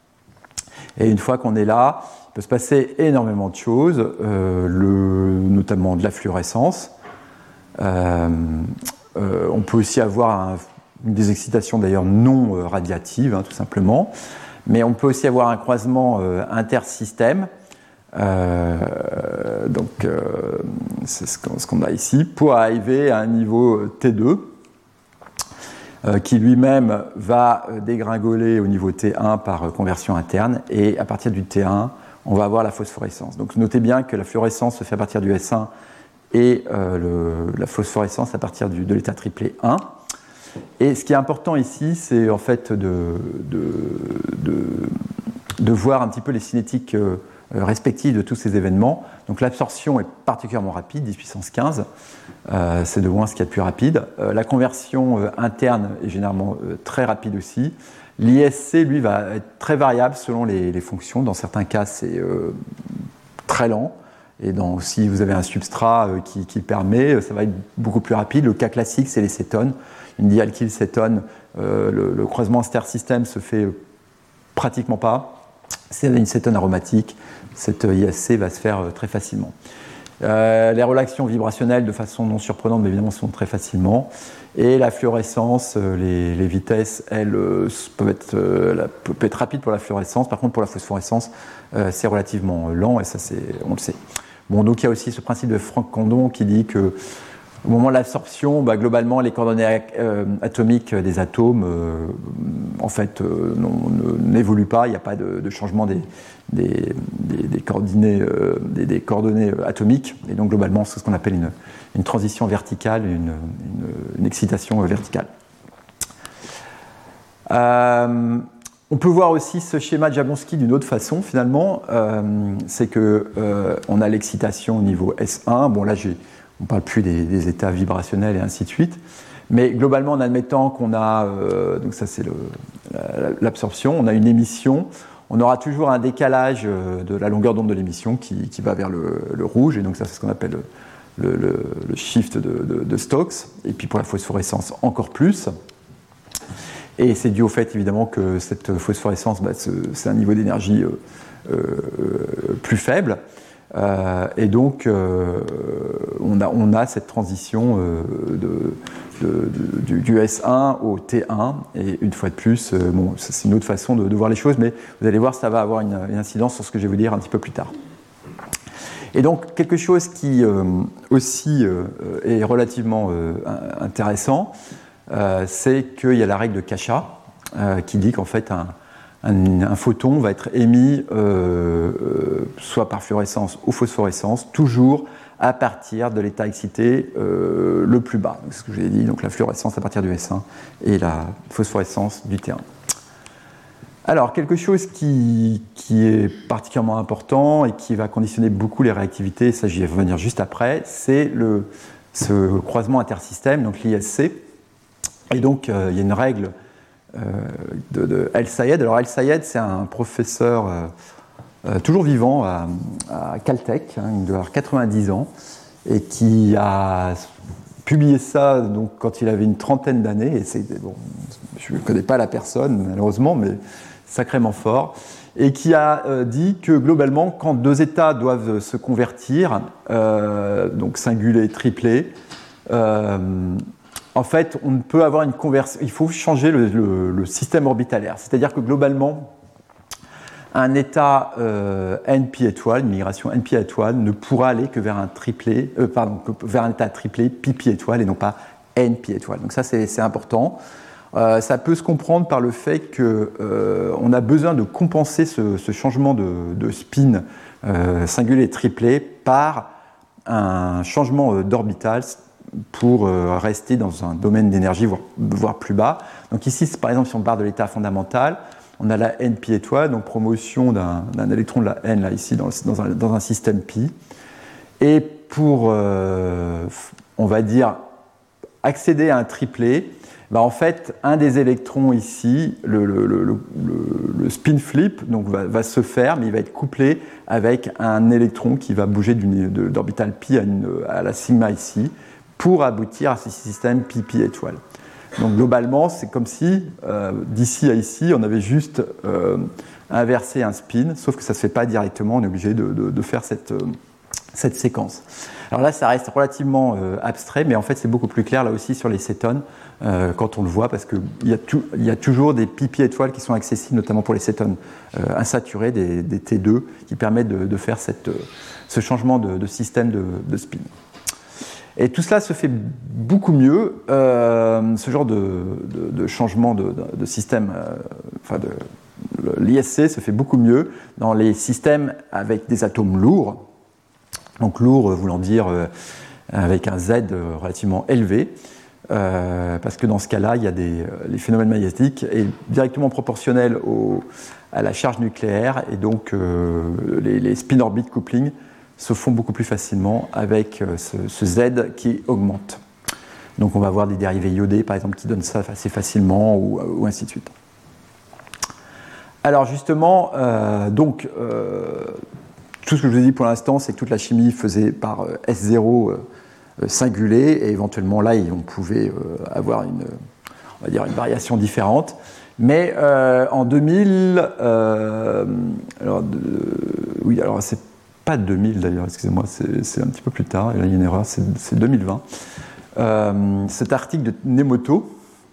Et une fois qu'on est là, il peut se passer énormément de choses, euh, le, notamment de la fluorescence. Euh, euh, on peut aussi avoir un, une désexcitation, d'ailleurs, non euh, radiative, hein, tout simplement. Mais on peut aussi avoir un croisement euh, intersystème, euh, donc euh, c'est ce qu'on, ce qu'on a ici, pour arriver à un niveau T deux, euh, qui lui-même va dégringoler au niveau T un par conversion interne, et à partir du T un, on va avoir la phosphorescence. Donc notez bien que la fluorescence se fait à partir du S un et euh, le, la phosphorescence à partir du, de l'état triplé un. Et ce qui est important ici, c'est en fait de, de, de, de voir un petit peu les cinétiques euh, respectives de tous ces événements. Donc l'absorption est particulièrement rapide, dix puissance quinze, euh, c'est de loin ce qu'il y a de plus rapide. Euh, la conversion euh, interne est généralement euh, très rapide aussi. L'I S C, lui, va être très variable selon les, les fonctions. Dans certains cas, c'est euh, très lent. Et dans, si vous avez un substrat euh, qui, qui permet, ça va être beaucoup plus rapide. Le cas classique, c'est les cétones. Une dialkylcétone, euh, le, le croisement intersystème se fait pratiquement pas. Si vous avez une cétone aromatique, cette I S C va se faire euh, très facilement. Euh, les relations vibrationnelles, de façon non surprenante, mais évidemment, sont très facilement. Et la fluorescence, euh, les, les vitesses, elles, euh, peuvent, être, euh, la, peuvent être rapides pour la fluorescence. Par contre, pour la phosphorescence, euh, c'est relativement lent, et ça, c'est, on le sait. Bon, donc il y a aussi ce principe de Franck Condon qui dit que au moment de l'absorption, bah, globalement, les coordonnées euh, atomiques des atomes, euh, en fait, euh, non, n'évoluent pas. Il n'y a pas de, de changement des, des, des, des, coordonnées, euh, des, des coordonnées atomiques. Et donc, globalement, c'est ce qu'on appelle une, une transition verticale, une, une, une excitation verticale. Euh, on peut voir aussi ce schéma de Jablonski d'une autre façon, finalement. Euh, c'est qu'on euh, a l'excitation au niveau S un. Bon, là, j'ai... On ne parle plus des, des états vibrationnels et ainsi de suite. Mais globalement, en admettant qu'on a, euh, donc ça c'est le, la, l'absorption, on a une émission, on aura toujours un décalage de la longueur d'onde de l'émission qui, qui va vers le, le rouge, et donc ça c'est ce qu'on appelle le, le, le, le shift de, de, de Stokes, et puis pour la phosphorescence encore plus. Et c'est dû au fait évidemment que cette phosphorescence, bah, c'est un niveau d'énergie euh, euh, plus faible. Euh, et donc, euh, on, a, on a cette transition euh, de, de, de, du, du S un au T un. Et une fois de plus, euh, bon, ça, c'est une autre façon de, de voir les choses, mais vous allez voir, ça va avoir une, une incidence sur ce que je vais vous dire un petit peu plus tard. Et donc, quelque chose qui euh, aussi euh, est relativement euh, intéressant, euh, c'est qu'il y a la règle de Kasha euh, qui dit qu'en fait, un Un, un photon va être émis euh, euh, soit par fluorescence ou phosphorescence, toujours à partir de l'état excité euh, le plus bas. Donc, c'est ce que je vous ai dit, donc la fluorescence à partir du S un et la phosphorescence du T un. Alors, quelque chose qui, qui est particulièrement important et qui va conditionner beaucoup les réactivités, ça j'y vais revenir juste après, c'est le, ce croisement intersystème, donc l'I S C. Et donc, euh, il y a une règle Euh, de, de El Sayed. Alors El Sayed, c'est un professeur euh, euh, toujours vivant à, à Caltech, hein, il doit avoir quatre-vingt-dix ans, et qui a publié ça donc, quand il avait une trentaine d'années, et c'est, bon, je ne connais pas la personne malheureusement, mais sacrément fort, et qui a euh, dit que globalement, quand deux états doivent se convertir, euh, donc singulé, triplé, euh, en fait, on peut avoir une conversion. Il faut changer le, le, le système orbitalaire. C'est-à-dire que globalement, un état euh, N pi étoile, une migration N pi étoile, ne pourra aller que vers un triplet, euh, pardon, que vers un état triplé pi pi étoile et non pas N pi étoile. Donc ça, c'est, c'est important. Euh, ça peut se comprendre par le fait qu'on euh, a besoin de compenser ce, ce changement de, de spin euh, singulier et triplé par un changement d'orbital pour euh, rester dans un domaine d'énergie, voire, voire plus bas. Donc ici, par exemple, si on part de l'état fondamental, on a la N pi étoile, donc promotion d'un, d'un électron de la N, là, ici, dans, dans, un, dans un système pi. Et pour, euh, on va dire, accéder à un triplet, bah en fait, un des électrons ici, le, le, le, le, le spin flip, donc va, va se faire, mais il va être couplé avec un électron qui va bouger d'une, de, d'orbital pi à, une, à la sigma ici, pour aboutir à ce système pi pi étoile. Donc globalement, c'est comme si, euh, d'ici à ici, on avait juste euh, inversé un spin, sauf que ça ne se fait pas directement, on est obligé de, de, de faire cette, euh, cette séquence. Alors là, ça reste relativement euh, abstrait, mais en fait, c'est beaucoup plus clair là aussi sur les cétones, euh, quand on le voit, parce qu'il y, y a toujours des pi pi étoiles qui sont accessibles, notamment pour les cétones euh, insaturés, des, des T deux, qui permettent de, de faire cette, euh, ce changement de, de système de, de spin. Et tout cela se fait beaucoup mieux, euh, ce genre de, de, de changement de, de, de système, euh, enfin de, l'I S C se fait beaucoup mieux dans les systèmes avec des atomes lourds, donc lourd voulant dire euh, avec un Z relativement élevé, euh, parce que dans ce cas-là, il y a des, les phénomènes magnétiques est directement proportionnel au, à la charge nucléaire, et donc euh, les, les spin-orbit coupling se font beaucoup plus facilement avec ce, ce Z qui augmente. Donc on va avoir des dérivés iodés, par exemple, qui donnent ça assez facilement, ou, ou ainsi de suite. Alors justement, euh, donc, euh, tout ce que je vous ai dit pour l'instant, c'est que toute la chimie faisait par euh, S zéro euh, singulé, et éventuellement là, on pouvait euh, avoir une, on va dire une variation différente. Mais euh, en deux mille, euh, alors, de, oui, alors c'est pas deux mille d'ailleurs, excusez-moi, c'est, c'est un petit peu plus tard, et là il y a une erreur, c'est, c'est deux mille vingt. Euh, cet article de Nemoto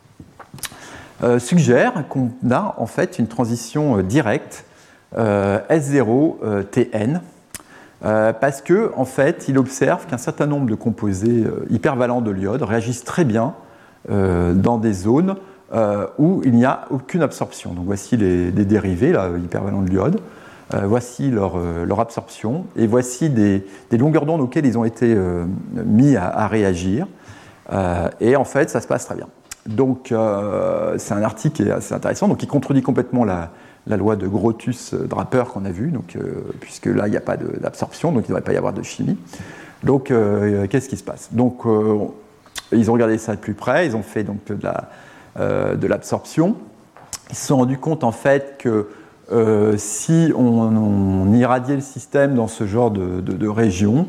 euh, suggère qu'on a en fait une transition euh, directe euh, S zéro euh, T N, euh, parce que en fait il observe qu'un certain nombre de composés euh, hypervalents de l'iode réagissent très bien euh, dans des zones euh, où il n'y a aucune absorption. Donc voici les, les dérivés là, hypervalents de l'iode. Euh, voici leur, euh, leur absorption, et voici des, des longueurs d'onde auxquelles ils ont été euh, mis à, à réagir, euh, et en fait ça se passe très bien. Donc euh, c'est un article qui est assez intéressant, donc qui contredit complètement la, la loi de Grotius-Draper qu'on a vue, donc, euh, puisque là il n'y a pas de, d'absorption, donc il ne devrait pas y avoir de chimie. Donc euh, qu'est-ce qui se passe? Donc euh, ils ont regardé ça de plus près, ils ont fait donc, de, la, euh, de l'absorption, ils se sont rendus compte en fait que Euh, si on, on irradiait le système dans ce genre de, de, de région,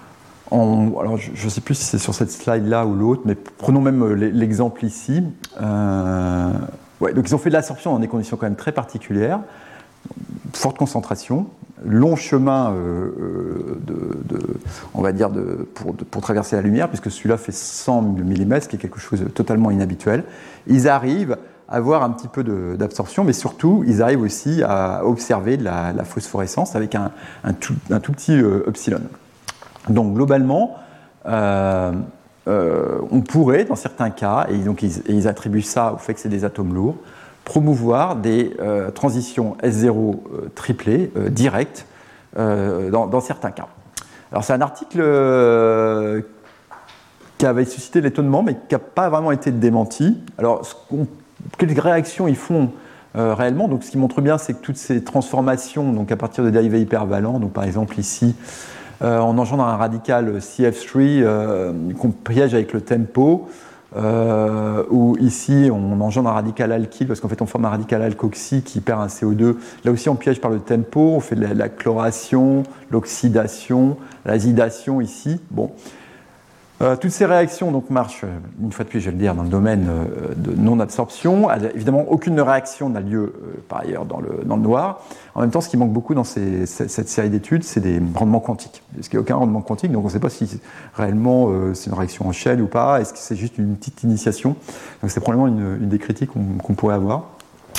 on, alors je ne sais plus si c'est sur cette slide-là ou l'autre, mais prenons même l'exemple ici. Euh, ouais, donc ils ont fait de l'absorption dans des conditions quand même très particulières, forte concentration, long chemin euh, de, de, on va dire de, pour, de, pour traverser la lumière, puisque celui-là fait cent millimètres, ce qui est quelque chose de totalement inhabituel. Ils arrivent avoir un petit peu de, d'absorption, mais surtout, ils arrivent aussi à observer de la, la phosphorescence avec un, un, tout, un tout petit euh, epsilon. Donc, globalement, euh, euh, on pourrait, dans certains cas, et donc ils, et ils attribuent ça au fait que c'est des atomes lourds, promouvoir des euh, transitions S zéro euh, triplées, euh, directes, euh, dans, dans certains cas. Alors, c'est un article euh, qui avait suscité l'étonnement, mais qui n'a pas vraiment été démenti. Alors, ce qu'on quelles réactions ils font euh, réellement? Donc, ce qui montre bien, c'est que toutes ces transformations, donc à partir de dérivés hypervalents, donc par exemple ici, euh, on engendre un radical C F trois euh, qu'on piège avec le tempo, euh, ou ici on engendre un radical alkyle parce qu'en fait on forme un radical alkoxy qui perd un C O deux. Là aussi on piège par le tempo, on fait de la, la chloration, l'oxydation, l'azidation ici. Bon. Euh, toutes ces réactions donc, marchent, une fois de plus, je vais le dire, dans le domaine euh, de non-absorption. Évidemment, aucune réaction n'a lieu, euh, par ailleurs, dans le, dans le noir. En même temps, ce qui manque beaucoup dans ces, cette série d'études, c'est des rendements quantiques. Parce qu'il n'y a aucun rendement quantique, donc on ne sait pas si réellement euh, c'est une réaction en chaîne ou pas. Est-ce que c'est juste une petite initiation? Donc c'est probablement une, une des critiques qu'on, qu'on pourrait avoir.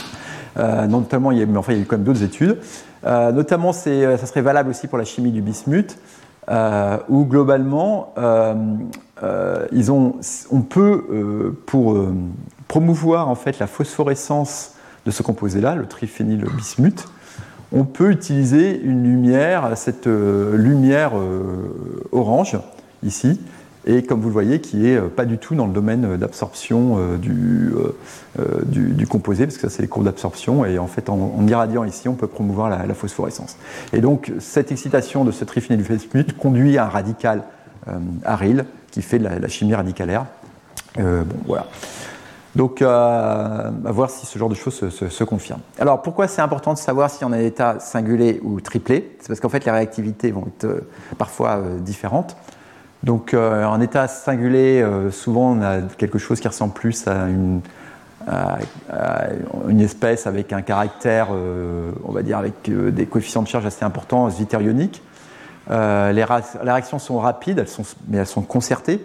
Euh, notamment, il y a, mais enfin, il y a eu quand même d'autres études. Euh, notamment, c'est, ça serait valable aussi pour la chimie du bismuth, euh, où globalement, euh, euh, ils ont, on peut, euh, pour euh, promouvoir en fait la phosphorescence de ce composé-là, le triphénylbismuth, on peut utiliser une lumière, cette euh, lumière euh, orange, ici, et comme vous le voyez, qui n'est pas du tout dans le domaine d'absorption euh, du, euh, du, du composé, parce que ça, c'est les courbes d'absorption, et en fait, en, en irradiant ici, on peut promouvoir la, la phosphorescence. Et donc, cette excitation de ce triphénylbismuth conduit à un radical euh, aryl, qui fait de la, la chimie radicalaire. Euh, bon, voilà. Donc, euh, à voir si ce genre de choses se, se, se confirment. Alors, pourquoi c'est important de savoir si on a un état singulier ou triplé ? C'est parce qu'en fait, les réactivités vont être euh, parfois euh, différentes. Donc, euh, en état singulier, euh, souvent, on a quelque chose qui ressemble plus à une, à, à une espèce avec un caractère, euh, on va dire, avec euh, des coefficients de charge assez importants, zwitterioniques. Euh, les, ra- les réactions sont rapides, elles sont, mais elles sont concertées.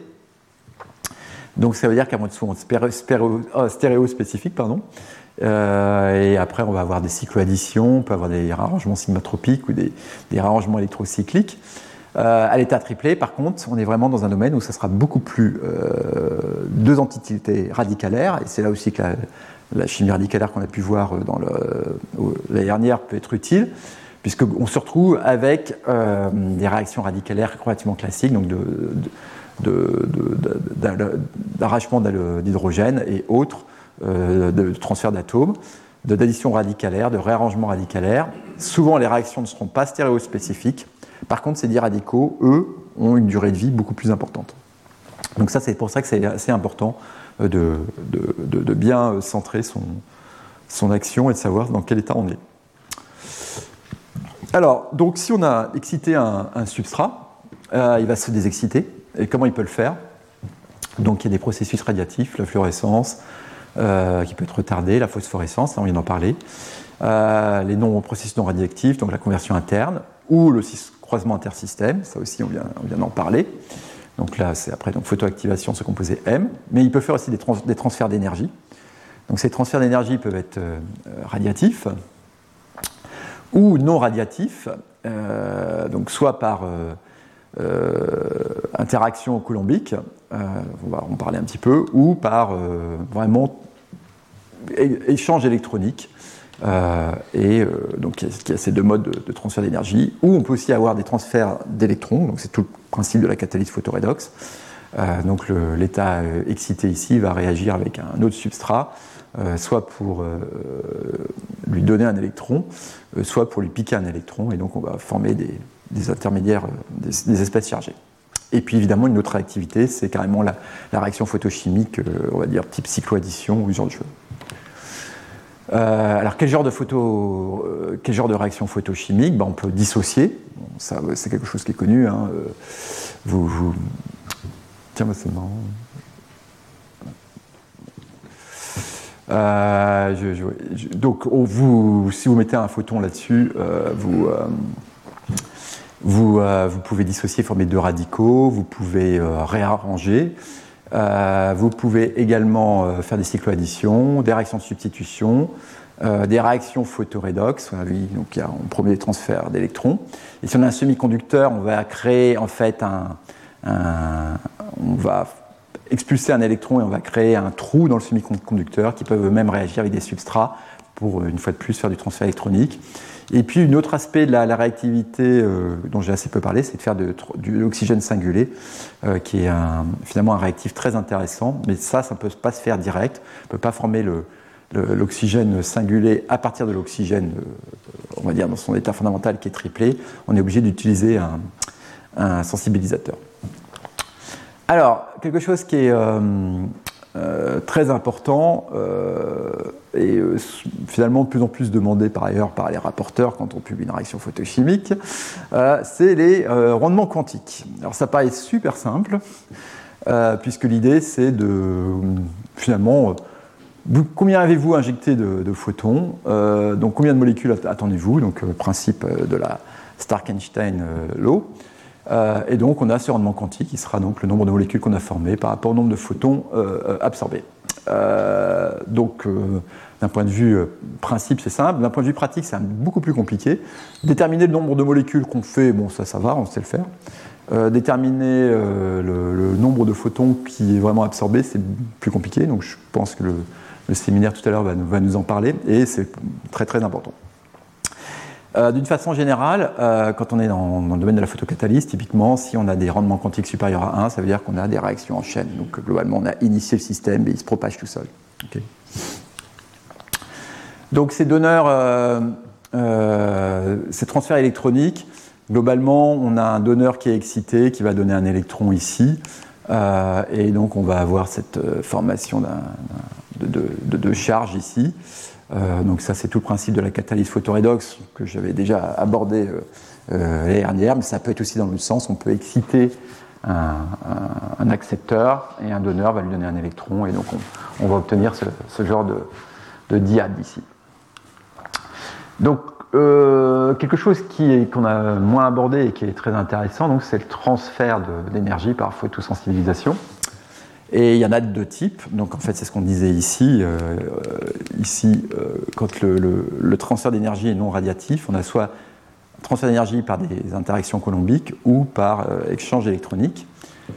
Donc ça veut dire qu'elles vont être souvent stéréo, oh, stéréospécifiques. Pardon. Euh, et après, on va avoir des cycloadditions, on peut avoir des réarrangements sigmatropiques ou des, des réarrangements électrocycliques. Euh, à l'état triplé, par contre, on est vraiment dans un domaine où ça sera beaucoup plus euh, deux entités radicalaires, et c'est là aussi que la, la chimie radicalaire qu'on a pu voir dans le, l'année dernière peut être utile, puisqu'on se retrouve avec euh, des réactions radicalaires relativement classiques, donc de, de De, de, de, d'arrachement d'hydrogène et autres, euh, de transfert d'atomes, de, d'addition radicalaire, de réarrangement radicalaire. Souvent, les réactions ne seront pas stéréospécifiques. Par contre, ces dix radicaux, eux, ont une durée de vie beaucoup plus importante. Donc ça, c'est pour ça que c'est assez important de, de, de, de bien centrer son, son action et de savoir dans quel état on est. Alors, donc, si on a excité un, un substrat, euh, il va se désexciter. Et comment il peut le faire ? Donc il y a des processus radiatifs, la fluorescence, euh, qui peut être retardée, la phosphorescence, là on vient d'en parler, euh, les non processus non radioactifs, donc la conversion interne, ou le croisement intersystème, ça aussi on vient, on vient d'en parler. Donc là c'est après donc photoactivation, ce composé M, mais il peut faire aussi des, trans- des transferts d'énergie. Donc ces transferts d'énergie peuvent être euh, radiatifs ou non radiatifs, euh, donc soit par euh, Euh, interaction coulombique, euh, on va en parler un petit peu, ou par euh, vraiment é- échange électronique. Euh, et euh, donc il y, y a ces deux modes de, de transfert d'énergie, ou on peut aussi avoir des transferts d'électrons, donc c'est tout le principe de la catalyse photoredox. Euh, donc le, l'état euh, excité ici va réagir avec un autre substrat, euh, soit pour euh, lui donner un électron, euh, soit pour lui piquer un électron, et donc on va former des des intermédiaires, des, des espèces chargées. Et puis évidemment, une autre réactivité, c'est carrément la, la réaction photochimique, euh, on va dire type cycloaddition ou ce genre de choses. Euh, alors, quel genre de, photo, euh, quel genre de réaction photochimique ? Ben, on peut dissocier, bon, ça, c'est quelque chose qui est connu. Hein. Euh, vous, vous... Tiens, moi, c'est marrant. Euh, je, je, je, donc, on, vous, si vous mettez un photon là-dessus, euh, vous... Euh, Vous, euh, vous pouvez dissocier, former deux radicaux, vous pouvez euh, réarranger, euh, vous pouvez également euh, faire des cycloadditions, des réactions de substitution, euh, des réactions photoredox, oui, donc il y a un premier transfert d'électrons. Et si on a un semi-conducteur, on va créer en fait un, un on va expulser un électron et on va créer un trou dans le semi-conducteur qui peuvent même réagir avec des substrats pour, une fois de plus, faire du transfert électronique. Et puis, un autre aspect de la, la réactivité euh, dont j'ai assez peu parlé, c'est de faire de, de l'oxygène singulé, euh, qui est un, finalement un réactif très intéressant. Mais ça, ça ne peut pas se faire direct. On ne peut pas former le, le, l'oxygène singulé à partir de l'oxygène, euh, on va dire, dans son état fondamental qui est triplé. On est obligé d'utiliser un, un sensibilisateur. Alors, quelque chose qui est euh, euh, très important euh, et euh, finalement de plus en plus demandé par ailleurs par les rapporteurs quand on publie une réaction photochimique, euh, c'est les euh, rendements quantiques. Alors ça paraît super simple, euh, puisque l'idée c'est de finalement, euh, vous, combien avez-vous injecté de, de photons, euh, donc combien de molécules attendez-vous, donc euh, principe de la Stark-Einstein euh, law. Euh, et donc on a ce rendement quantique qui sera donc le nombre de molécules qu'on a formées par rapport au nombre de photons euh, absorbés. Euh, donc, euh, d'un point de vue euh, principe, c'est simple. D'un point de vue pratique, c'est beaucoup plus compliqué. Déterminer le nombre de molécules qu'on fait, bon, ça, ça va, on sait le faire. Euh, déterminer euh, le, le nombre de photons qui est vraiment absorbé, c'est plus compliqué. Donc, je pense que le, le séminaire tout à l'heure va, va nous en parler, et c'est très très important. Euh, d'une façon générale, euh, quand on est dans, dans le domaine de la photocatalyse, typiquement, si on a des rendements quantiques supérieurs à un, ça veut dire qu'on a des réactions en chaîne. Donc, globalement, on a initié le système et il se propage tout seul. Okay. Donc, ces donneurs, euh, euh, ces transferts électroniques, globalement, on a un donneur qui est excité, qui va donner un électron ici, euh, et donc on va avoir cette euh, formation d'un, de, de, de, de charge ici. Euh, donc ça, c'est tout le principe de la catalyse photoredox que j'avais déjà abordé euh, euh, l'année dernière, mais ça peut être aussi dans l'autre sens. On peut exciter un, un, un accepteur et un donneur va lui donner un électron, et donc on, on va obtenir ce, ce genre de, de diade ici. Donc euh, quelque chose qui est, qu'on a moins abordé et qui est très intéressant, donc, c'est le transfert de, d'énergie par photosensibilisation. Et il y en a de deux types. Donc en fait, c'est ce qu'on disait ici. Euh, ici, euh, quand le, le, le transfert d'énergie est non radiatif, on a soit transfert d'énergie par des interactions coulombiques ou par euh, échange électronique.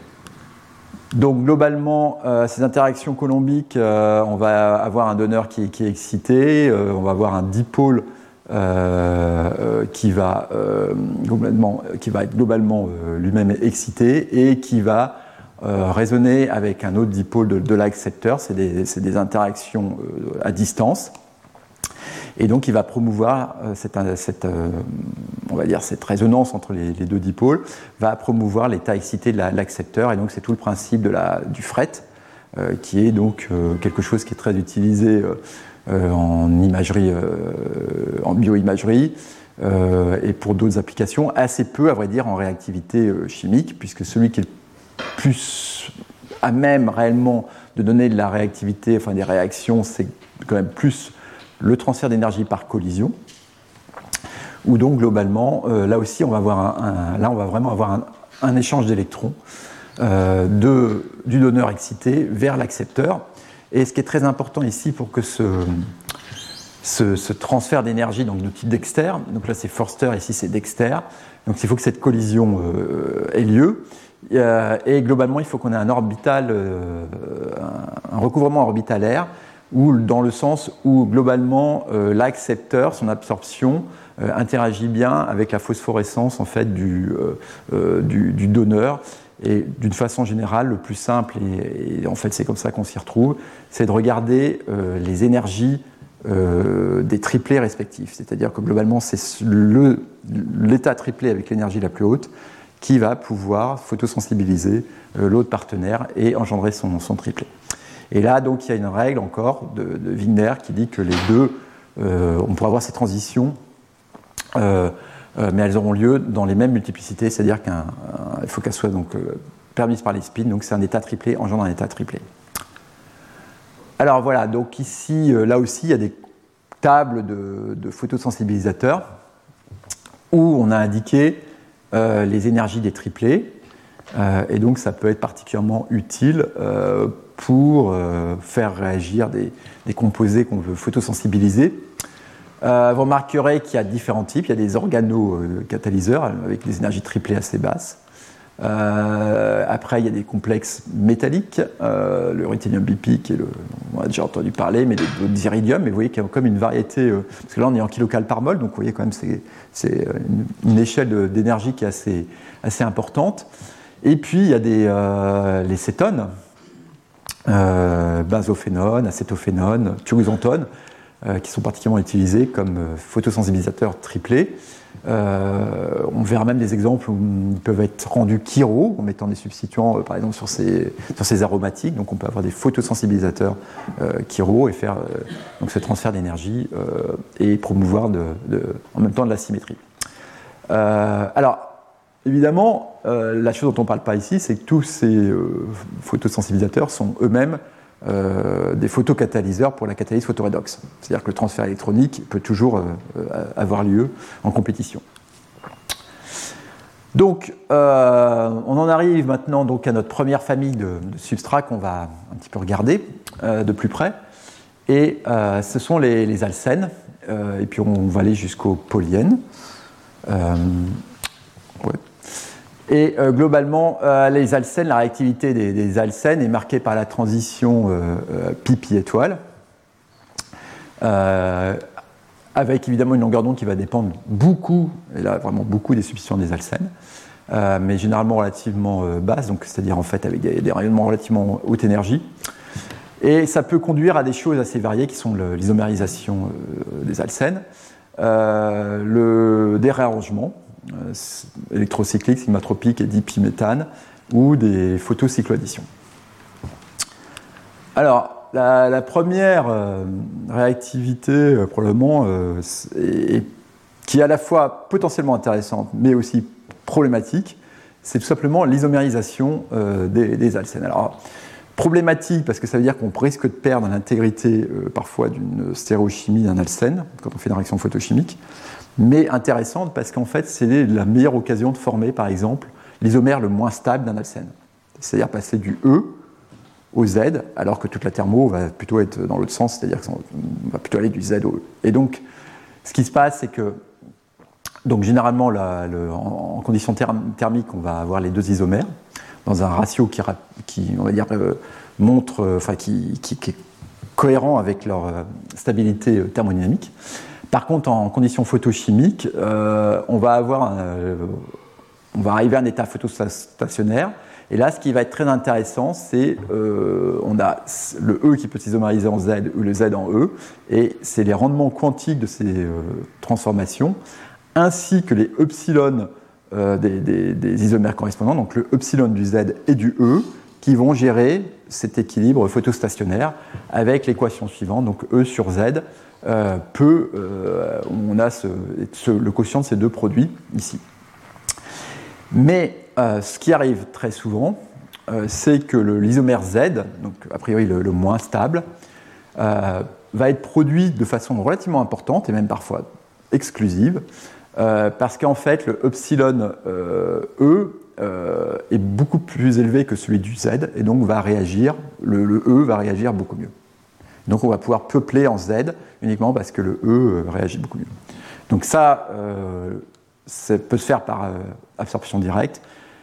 Donc globalement, euh, ces interactions coulombiques, euh, on va avoir un donneur qui, qui est excité, euh, on va avoir un dipôle euh, euh, qui, va, euh, globalement, qui va être globalement euh, lui-même excité et qui va Euh, résonner avec un autre dipôle de, de l'accepteur, c'est des, c'est des interactions euh, à distance, et donc il va promouvoir euh, cette, cette, euh, on va dire cette résonance entre les, les deux dipôles, va promouvoir l'état excité de la, l'accepteur, et donc c'est tout le principe de la, du fret, euh, qui est donc euh, quelque chose qui est très utilisé euh, en imagerie, euh, en bioimagerie, euh, et pour d'autres applications, assez peu à vrai dire en réactivité euh, chimique, puisque celui qui est plus à même réellement de donner de la réactivité, enfin des réactions, c'est quand même plus le transfert d'énergie par collision, où donc globalement, euh, là aussi, on va avoir un, un, là on va vraiment avoir un, un échange d'électrons euh, de, du donneur excité vers l'accepteur. Et ce qui est très important ici pour que ce, ce, ce transfert d'énergie, donc de type Dexter, donc là c'est Forster, ici c'est Dexter, donc il faut que cette collision euh, ait lieu. Et globalement, il faut qu'on ait un orbital, euh, un recouvrement orbitalaire, où, dans le sens où globalement euh, l'accepteur, son absorption, euh, interagit bien avec la phosphorescence en fait du, euh, du, du donneur. Et d'une façon générale, le plus simple, et, et en fait c'est comme ça qu'on s'y retrouve, c'est de regarder euh, les énergies euh, des triplés respectifs. C'est-à-dire que globalement, c'est le, l'état triplé avec l'énergie la plus haute qui va pouvoir photosensibiliser euh, l'autre partenaire et engendrer son, son triplet. Et là, donc, il y a une règle encore de, de Wigner qui dit que les deux, euh, on pourra avoir ces transitions, euh, euh, mais elles auront lieu dans les mêmes multiplicités, c'est-à-dire qu'il faut qu'elles soient donc, euh, permises par les spins, donc c'est un état triplé engendre un état triplé. Alors voilà, donc ici, euh, là aussi, il y a des tables de, de photosensibilisateurs où on a indiqué Euh, les énergies des triplés, euh, et donc ça peut être particulièrement utile euh, pour euh, faire réagir des, des composés qu'on veut photosensibiliser. Euh, vous remarquerez qu'il y a différents types. Il y a des organocatalyseurs avec des énergies triplées assez basses. Euh, après, il y a des complexes métalliques, euh, le ruthenium bipique, et le, on a déjà entendu parler, mais d'autres iridium. Mais vous voyez qu'il y a comme une variété, euh, parce que là on est en kilocal par mol, donc vous voyez quand même c'est, c'est une, une échelle de, d'énergie qui est assez, assez importante. Et puis il y a des, euh, les cétones, euh, benzophénone, acétophénone, tioxantone, euh, qui sont particulièrement utilisés comme euh, photosensibilisateurs triplés. Euh, on verra même des exemples où ils peuvent être rendus chiro en mettant des substituants, euh, par exemple, sur ces, sur ces aromatiques. Donc, on peut avoir des photosensibilisateurs euh, chiro et faire euh, donc ce transfert d'énergie euh, et promouvoir de, de, en même temps de la symétrie. Euh, alors, évidemment, euh, la chose dont on ne parle pas ici, c'est que tous ces euh, photosensibilisateurs sont eux-mêmes Euh, des photocatalyseurs pour la catalyse photoredox. C'est-à-dire que le transfert électronique peut toujours euh, avoir lieu en compétition. Donc, euh, on en arrive maintenant donc, à notre première famille de, de substrats qu'on va un petit peu regarder euh, de plus près. Et euh, ce sont les, les alcènes. Euh, et puis, on va aller jusqu'aux polyènes. Euh, ouais. Et euh, globalement, euh, les alcènes, la réactivité des, des alcènes est marquée par la transition euh, euh, pi-pi-étoile. Euh, avec évidemment une longueur d'onde qui va dépendre beaucoup, et là vraiment beaucoup des substitutions des alcènes, euh, mais généralement relativement euh, basse, donc c'est-à-dire en fait avec des, des rayonnements relativement haute énergie. Et ça peut conduire à des choses assez variées qui sont le, l'isomérisation euh, des alcènes, euh, le, des réarrangements euh, électrocycliques, sigmatropiques et dipiméthane, ou des photocycloadditions. Alors, La, la première euh, réactivité, euh, probablement, euh, est, qui est à la fois potentiellement intéressante, mais aussi problématique, c'est tout simplement l'isomérisation euh, des, des alcènes. Alors, problématique parce que ça veut dire qu'on risque de perdre l'intégrité euh, parfois d'une stéréochimie d'un alcène, quand on fait une réaction photochimique, mais intéressante parce qu'en fait, c'est la meilleure occasion de former, par exemple, l'isomère le moins stable d'un alcène. C'est-à-dire passer du E au Z, alors que toute la thermo va plutôt être dans l'autre sens, c'est-à-dire qu'on va plutôt aller du Z au E. Et donc, ce qui se passe, c'est que, donc généralement, la, le, en, en conditions therm- thermiques, on va avoir les deux isomères dans un ratio qui, qui on va dire, euh, montre, euh, enfin, qui, qui, qui est cohérent avec leur euh, stabilité euh, thermodynamique. Par contre, en conditions photochimiques, euh, on va avoir, un, euh, on va arriver à un état photostationnaire. Et là, ce qui va être très intéressant, c'est euh, on a le E qui peut s'isomériser en Z ou le Z en E, et c'est les rendements quantiques de ces euh, transformations, ainsi que les epsilon euh, des, des, des isomères correspondants, donc le epsilon du Z et du E, qui vont gérer cet équilibre photostationnaire avec l'équation suivante, donc E sur Z, euh, peut, euh, on a ce, ce, le quotient de ces deux produits ici. Mais euh, ce qui arrive très souvent, euh, c'est que le, l'isomère Z, donc a priori le, le moins stable, euh, va être produit de façon relativement importante et même parfois exclusive, euh, parce qu'en fait le epsilon euh, E euh, est beaucoup plus élevé que celui du Z et donc va réagir, le, le E va réagir beaucoup mieux. Donc on va pouvoir peupler en Z uniquement parce que le E euh, réagit beaucoup mieux. Donc ça, euh, ça peut se faire par euh, absorption directe,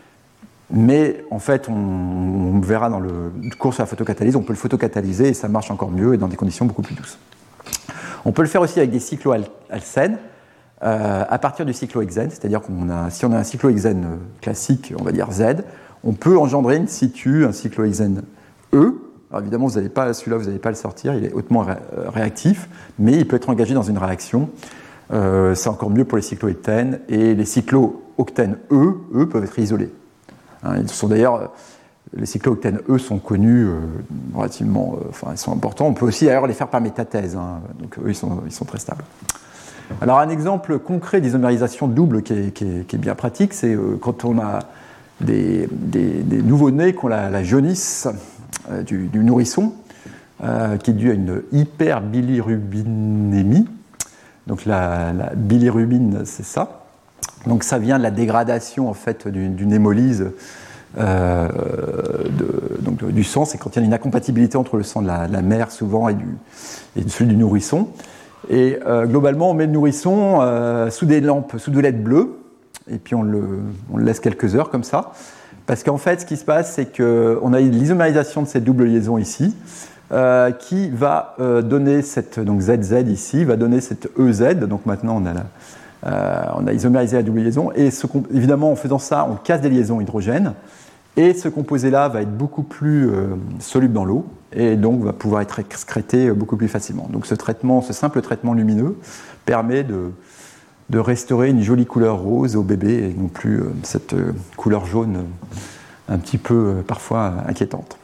mais en fait, on, on verra dans le cours sur la photocatalyse, on peut le photocatalyser et ça marche encore mieux et dans des conditions beaucoup plus douces. On peut le faire aussi avec des cyclohexènes euh, à partir du cyclohexène, c'est-à-dire qu'on a, si on a un cyclohexène classique, on va dire Z, on peut engendrer in situ un cyclohexène E. Alors évidemment, vous n'allez pas, celui-là, vous n'allez pas le sortir, il est hautement ré- réactif, mais il peut être engagé dans une réaction. Euh, c'est encore mieux pour les cyclohexènes, et les cyclooctènes E, eux, peuvent être isolés. Hein, ils sont d'ailleurs, les cyclooctènes E sont connus euh, relativement, euh, enfin, ils sont importants. On peut aussi d'ailleurs les faire par métathèse, hein, donc eux, ils sont, ils sont très stables. Alors, un exemple concret d'isomérisation double qui est, qui est, qui est bien pratique, c'est euh, quand on a des, des, des nouveau-nés qui ont la, la jaunisse euh, du, du nourrisson, euh, qui est due à une hyperbilirubinémie. Donc la, la bilirubine, c'est ça. Donc ça vient de la dégradation en fait d'une, d'une hémolyse euh, de, donc du sang. C'est quand il y a une incompatibilité entre le sang de la, de la mère souvent et, du, et celui du nourrisson. Et euh, globalement, on met le nourrisson euh, sous des lampes, sous de L E D bleu, et puis on le, on le laisse quelques heures comme ça. Parce qu'en fait, ce qui se passe, c'est qu'on a l'isomérisation de cette double liaison ici. Euh, qui va euh, donner cette, donc Z Z ici, va donner cette E Z, donc maintenant on a, la, euh, on a isomérisé la double liaison, et ce, évidemment en faisant ça, on casse des liaisons hydrogènes, et ce composé-là va être beaucoup plus euh, soluble dans l'eau, et donc va pouvoir être excrété beaucoup plus facilement. Donc ce traitement, ce simple traitement lumineux permet de, de restaurer une jolie couleur rose au bébé, et non plus euh, cette euh, couleur jaune euh, un petit peu euh, parfois inquiétante.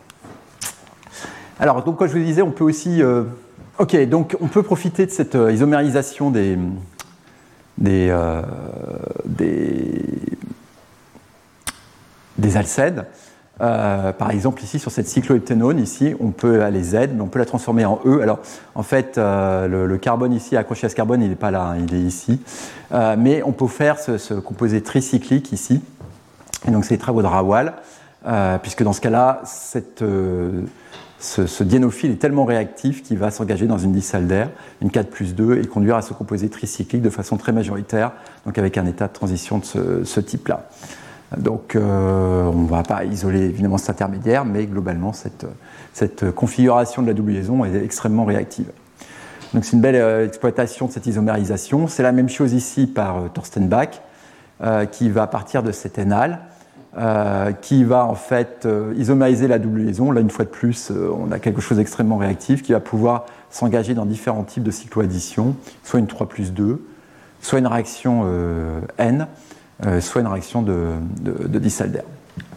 Alors, donc, comme je vous disais, on peut aussi... Euh, ok, donc on peut profiter de cette euh, isomérisation des, des, euh, des, des alcènes Euh, par exemple, ici, sur cette cyclohepténone, ici, on peut aller Z, mais on peut la transformer en E. Alors, en fait, euh, le, le carbone ici, accroché à ce carbone, il n'est pas là, hein, il est ici. Euh, mais on peut faire ce, ce composé tricyclique ici. Et donc, c'est les travaux de Rawal, euh, puisque dans ce cas-là, cette, euh, ce, ce diénophile est tellement réactif qu'il va s'engager dans une dissale d'air, une quatre plus deux, et conduire à ce composé tricyclique de façon très majoritaire, donc avec un état de transition de ce, ce type-là. Donc, euh, on ne va pas isoler évidemment cet intermédiaire, mais globalement, cette, cette configuration de la double liaison est extrêmement réactive. Donc, c'est une belle euh, exploitation de cette isomérisation. C'est la même chose ici par euh, Thorsten Bach, euh, qui va partir de cet énal, euh, qui va en fait euh, isomériser la double liaison. Là, une fois de plus, euh, on a quelque chose d'extrêmement réactif qui va pouvoir s'engager dans différents types de cycloaddition, soit une trois plus deux, soit une réaction euh, N, Euh, soit une réaction de, de, de dissale d'air.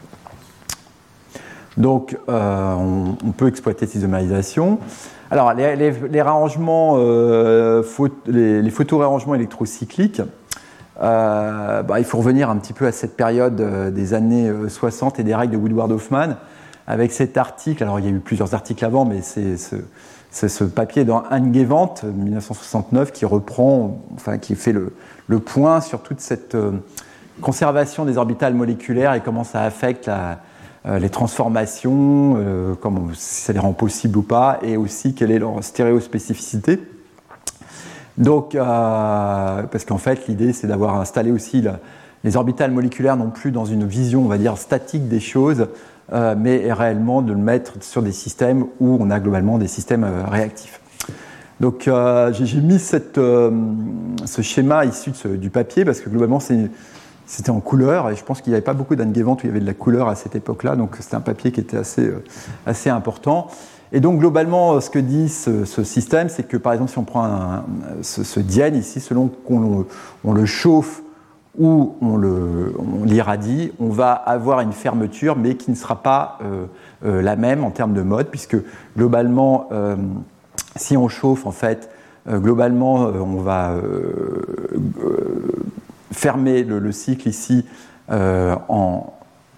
Donc, euh, on, on peut exploiter cette isomérisation. Alors, les, les, les réarrangements, euh, photo, les, les photoréarrangements électrocycliques, euh, bah, il faut revenir un petit peu à cette période euh, des années soixante et des règles de Woodward-Hoffmann, avec cet article. Alors, il y a eu plusieurs articles avant, mais c'est ce, c'est ce papier dans Angewandte, mille neuf cent soixante-neuf, qui reprend, enfin, qui fait le, le point sur toute cette euh, conservation des orbitales moléculaires et comment ça affecte la, euh, les transformations, euh, comment, si ça les rend possibles ou pas, et aussi quelle est leur stéréospécificité. Donc, euh, parce qu'en fait, l'idée, c'est d'avoir installé aussi la, les orbitales moléculaires non plus dans une vision, on va dire, statique des choses, euh, mais réellement de le mettre sur des systèmes où on a globalement des systèmes euh, réactifs. Donc, euh, j'ai, j'ai mis cette, euh, ce schéma issu de ce, du papier, parce que globalement, c'est C'était en couleur, et je pense qu'il n'y avait pas beaucoup d'Angewandte où il y avait de la couleur à cette époque-là, donc c'était un papier qui était assez, euh, assez important. Et donc globalement, ce que dit ce, ce système, c'est que par exemple, si on prend un, ce, ce diène ici, selon qu'on on le chauffe ou on, le, on l'irradie, on va avoir une fermeture, mais qui ne sera pas euh, euh, la même en termes de mode, puisque globalement, euh, si on chauffe, en fait, euh, globalement, euh, on va euh, euh, fermer le, le cycle ici euh, en,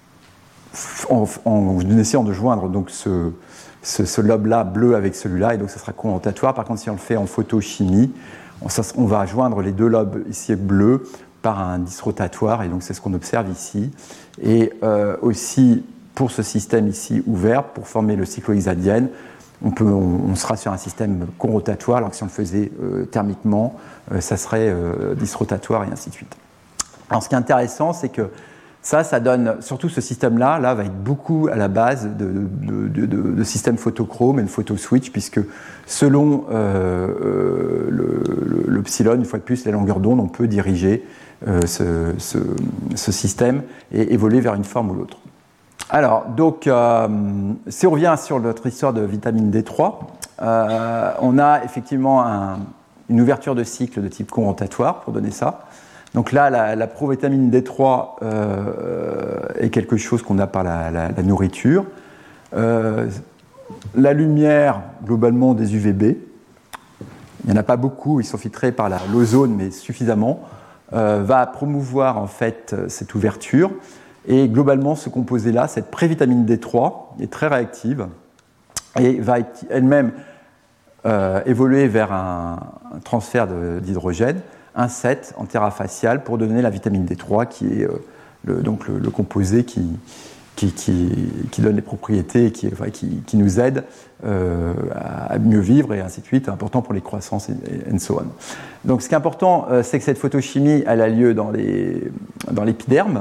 en, en essayant de joindre donc ce, ce, ce lobe-là bleu avec celui-là, et donc ça sera condensatoire. Par contre, si on le fait en photochimie, on, ça, on va joindre les deux lobes ici bleus par un disrotatoire, et donc c'est ce qu'on observe ici. Et euh, aussi, pour ce système ici ouvert, pour former le cyclohexadiène, on, peut, on, on sera sur un système conrotatoire, alors que si on le faisait euh, thermiquement, euh, ça serait euh, disrotatoire, et ainsi de suite. Alors, ce qui est intéressant, c'est que ça, ça donne, surtout ce système-là, là, va être beaucoup à la base de, de, de, de, de systèmes photochrome et de photoswitch, puisque selon euh, le, le, le psilon, une fois de plus, la longueur d'onde, on peut diriger euh, ce, ce, ce système et évoluer vers une forme ou l'autre. Alors, donc, euh, si on revient sur notre histoire de vitamine D trois, euh, on a effectivement un, une ouverture de cycle de type condensatoire pour donner ça. Donc là, la, la provitamine D trois euh, est quelque chose qu'on a par la, la, la nourriture. Euh, la lumière, globalement, des U V B, il n'y en a pas beaucoup, ils sont filtrés par la, l'ozone, mais suffisamment, euh, va promouvoir en fait cette ouverture. Et globalement, ce composé-là, cette prévitamine D trois, est très réactive et va elle-même euh, évoluer vers un, un transfert de, d'hydrogène, un sept en terrafacial pour donner la vitamine D trois qui est euh, le, donc le, le composé qui, qui, qui, qui donne les propriétés et qui, enfin, qui, qui nous aide euh, à mieux vivre et ainsi de suite, important pour les croissances et, et and so on. Donc ce qui est important, euh, c'est que cette photochimie elle a lieu dans, les, dans l'épiderme.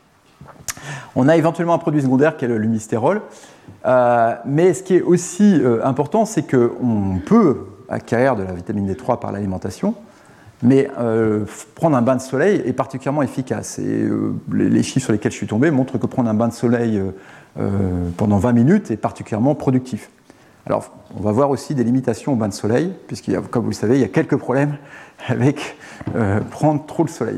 On a éventuellement un produit secondaire qui est le lumistérol, euh, mais ce qui est aussi euh, important, c'est qu'on peut acquérir de la vitamine D trois par l'alimentation, mais euh, prendre un bain de soleil est particulièrement efficace. Et euh, les, les chiffres sur lesquels je suis tombé montrent que prendre un bain de soleil euh, euh, pendant vingt minutes est particulièrement productif. Alors, on va voir aussi des limitations au bain de soleil, puisqu'il y a, comme vous le savez, il y a quelques problèmes avec euh, prendre trop le soleil.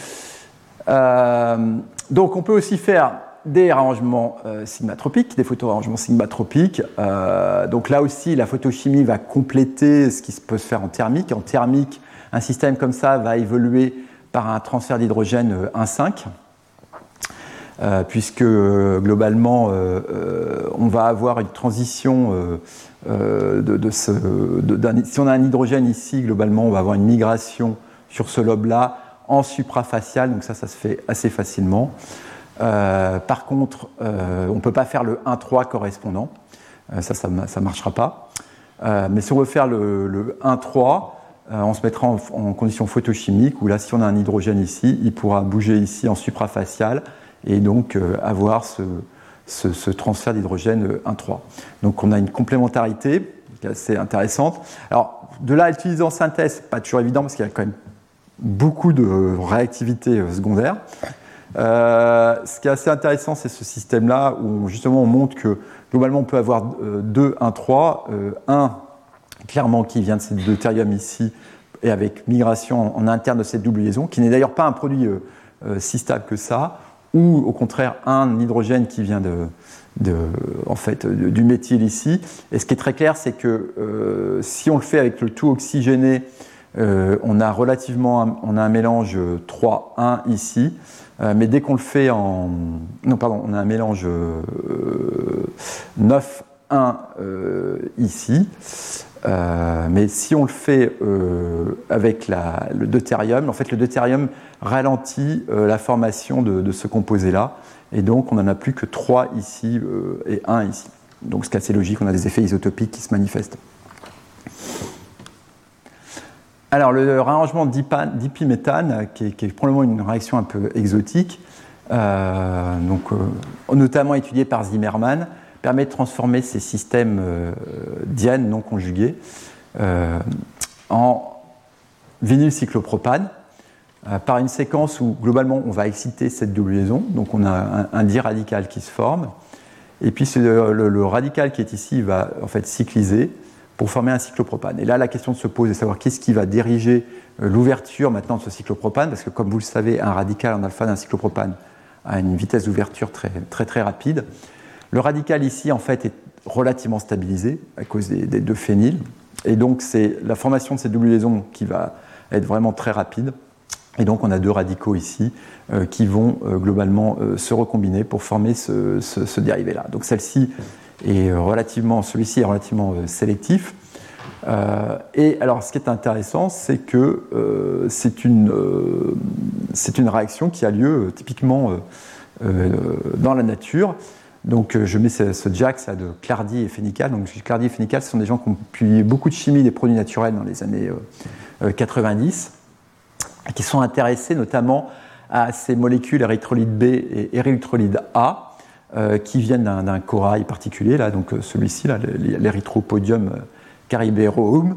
Euh, donc, on peut aussi faire des arrangements euh, sigmatropiques, des photoarrangements sigmatropiques. Euh, donc là aussi, la photochimie va compléter ce qui peut se faire en thermique. En thermique, un système comme ça va évoluer par un transfert d'hydrogène un cinq. euh, puisque euh, globalement, euh, euh, on va avoir une transition euh, euh, de, de ce... De, d'un, si on a un hydrogène ici, globalement, on va avoir une migration sur ce lobe-là en suprafacial, donc ça, ça se fait assez facilement. Euh, par contre, euh, on ne peut pas faire le un trois correspondant, euh, ça, ça ne marchera pas. Euh, mais si on veut faire le, le un trois, euh, on se mettra en, en condition photochimique, où là, si on a un hydrogène ici, il pourra bouger ici en suprafacial, et donc euh, avoir ce, ce, ce transfert d'hydrogène un trois. Donc on a une complémentarité qui est assez intéressante. Alors, de là à l'utiliser en synthèse, pas toujours évident, parce qu'il y a quand même beaucoup de réactivité secondaire. Euh, ce qui est assez intéressant, c'est ce système-là où justement on montre que globalement on peut avoir euh, deux, un, trois, euh, un clairement qui vient de ce deutérium ici et avec migration en, en interne de cette double liaison, qui n'est d'ailleurs pas un produit euh, euh, si stable que ça, ou au contraire un hydrogène qui vient de, de, en fait, de, du méthyle ici. Et ce qui est très clair, c'est que euh, si on le fait avec le tout oxygéné, euh, on a relativement un, on a un mélange trois un ici. Euh, mais dès qu'on le fait en... Non, pardon, on a un mélange euh, neuf un euh, ici. Euh, mais si on le fait euh, avec la, le deutérium, en fait, le deutérium ralentit euh, la formation de, de ce composé-là. Et donc, on n'en a plus que trois ici euh, et un ici. Donc, ce qui est assez logique, on a des effets isotopiques qui se manifestent. Alors, le réarrangement dipiméthane, qui est, qui est probablement une réaction un peu exotique, euh, donc, euh, notamment étudiée par Zimmermann, permet de transformer ces systèmes euh, diènes non conjugués euh, en vinylcyclopropane euh, par une séquence où, globalement, on va exciter cette double liaison. Donc, on a un, un diradical qui se forme. Et puis, le, le, le radical qui est ici va en fait cycliser pour former un cyclopropane. Et là, la question se pose de savoir qu'est-ce qui va diriger euh, l'ouverture maintenant de ce cyclopropane, parce que comme vous le savez, un radical en alpha d'un cyclopropane a une vitesse d'ouverture très, très très rapide. Le radical ici, en fait, est relativement stabilisé à cause des, des deux phényls, et donc c'est la formation de cette double liaison qui va être vraiment très rapide. Et donc on a deux radicaux ici euh, qui vont euh, globalement euh, se recombiner pour former ce, ce, ce dérivé-là. Donc celle-ci est relativement, celui-ci est relativement euh, sélectif. Euh, et alors, ce qui est intéressant, c'est que euh, c'est une, euh, c'est une réaction qui a lieu euh, typiquement euh, euh, dans la nature. Donc, euh, je mets ce, ce Jax là, de Clardy et Fénical. Donc, Clardy et Fénical, ce sont des gens qui ont publié beaucoup de chimie des produits naturels dans les années euh, quatre-vingt-dix, et qui sont intéressés notamment à ces molécules érythrolyte B et érythrolyte A, Euh, qui viennent d'un, d'un corail particulier, là, donc euh, celui-ci, là, l'Erythropodium cariberorum.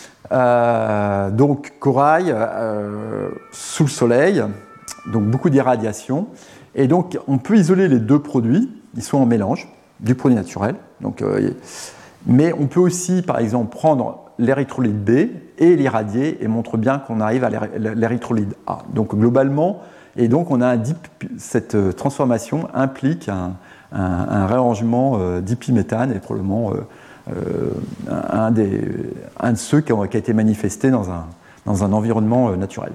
Euh, donc corail euh, sous le soleil, donc beaucoup d'irradiation. Et donc on peut isoler les deux produits, ils sont en mélange, du produit naturel. Donc, euh, mais on peut aussi, par exemple, prendre l'érythrolyte B et l'irradier, et montre bien qu'on arrive à l'érythrolyte A. Donc globalement, et donc, on a un dip, cette transformation implique un, un, un réarrangement euh, dipiméthane, et probablement euh, euh, un, des, un de ceux qui, ont, qui a été manifesté dans un, dans un environnement euh, naturel.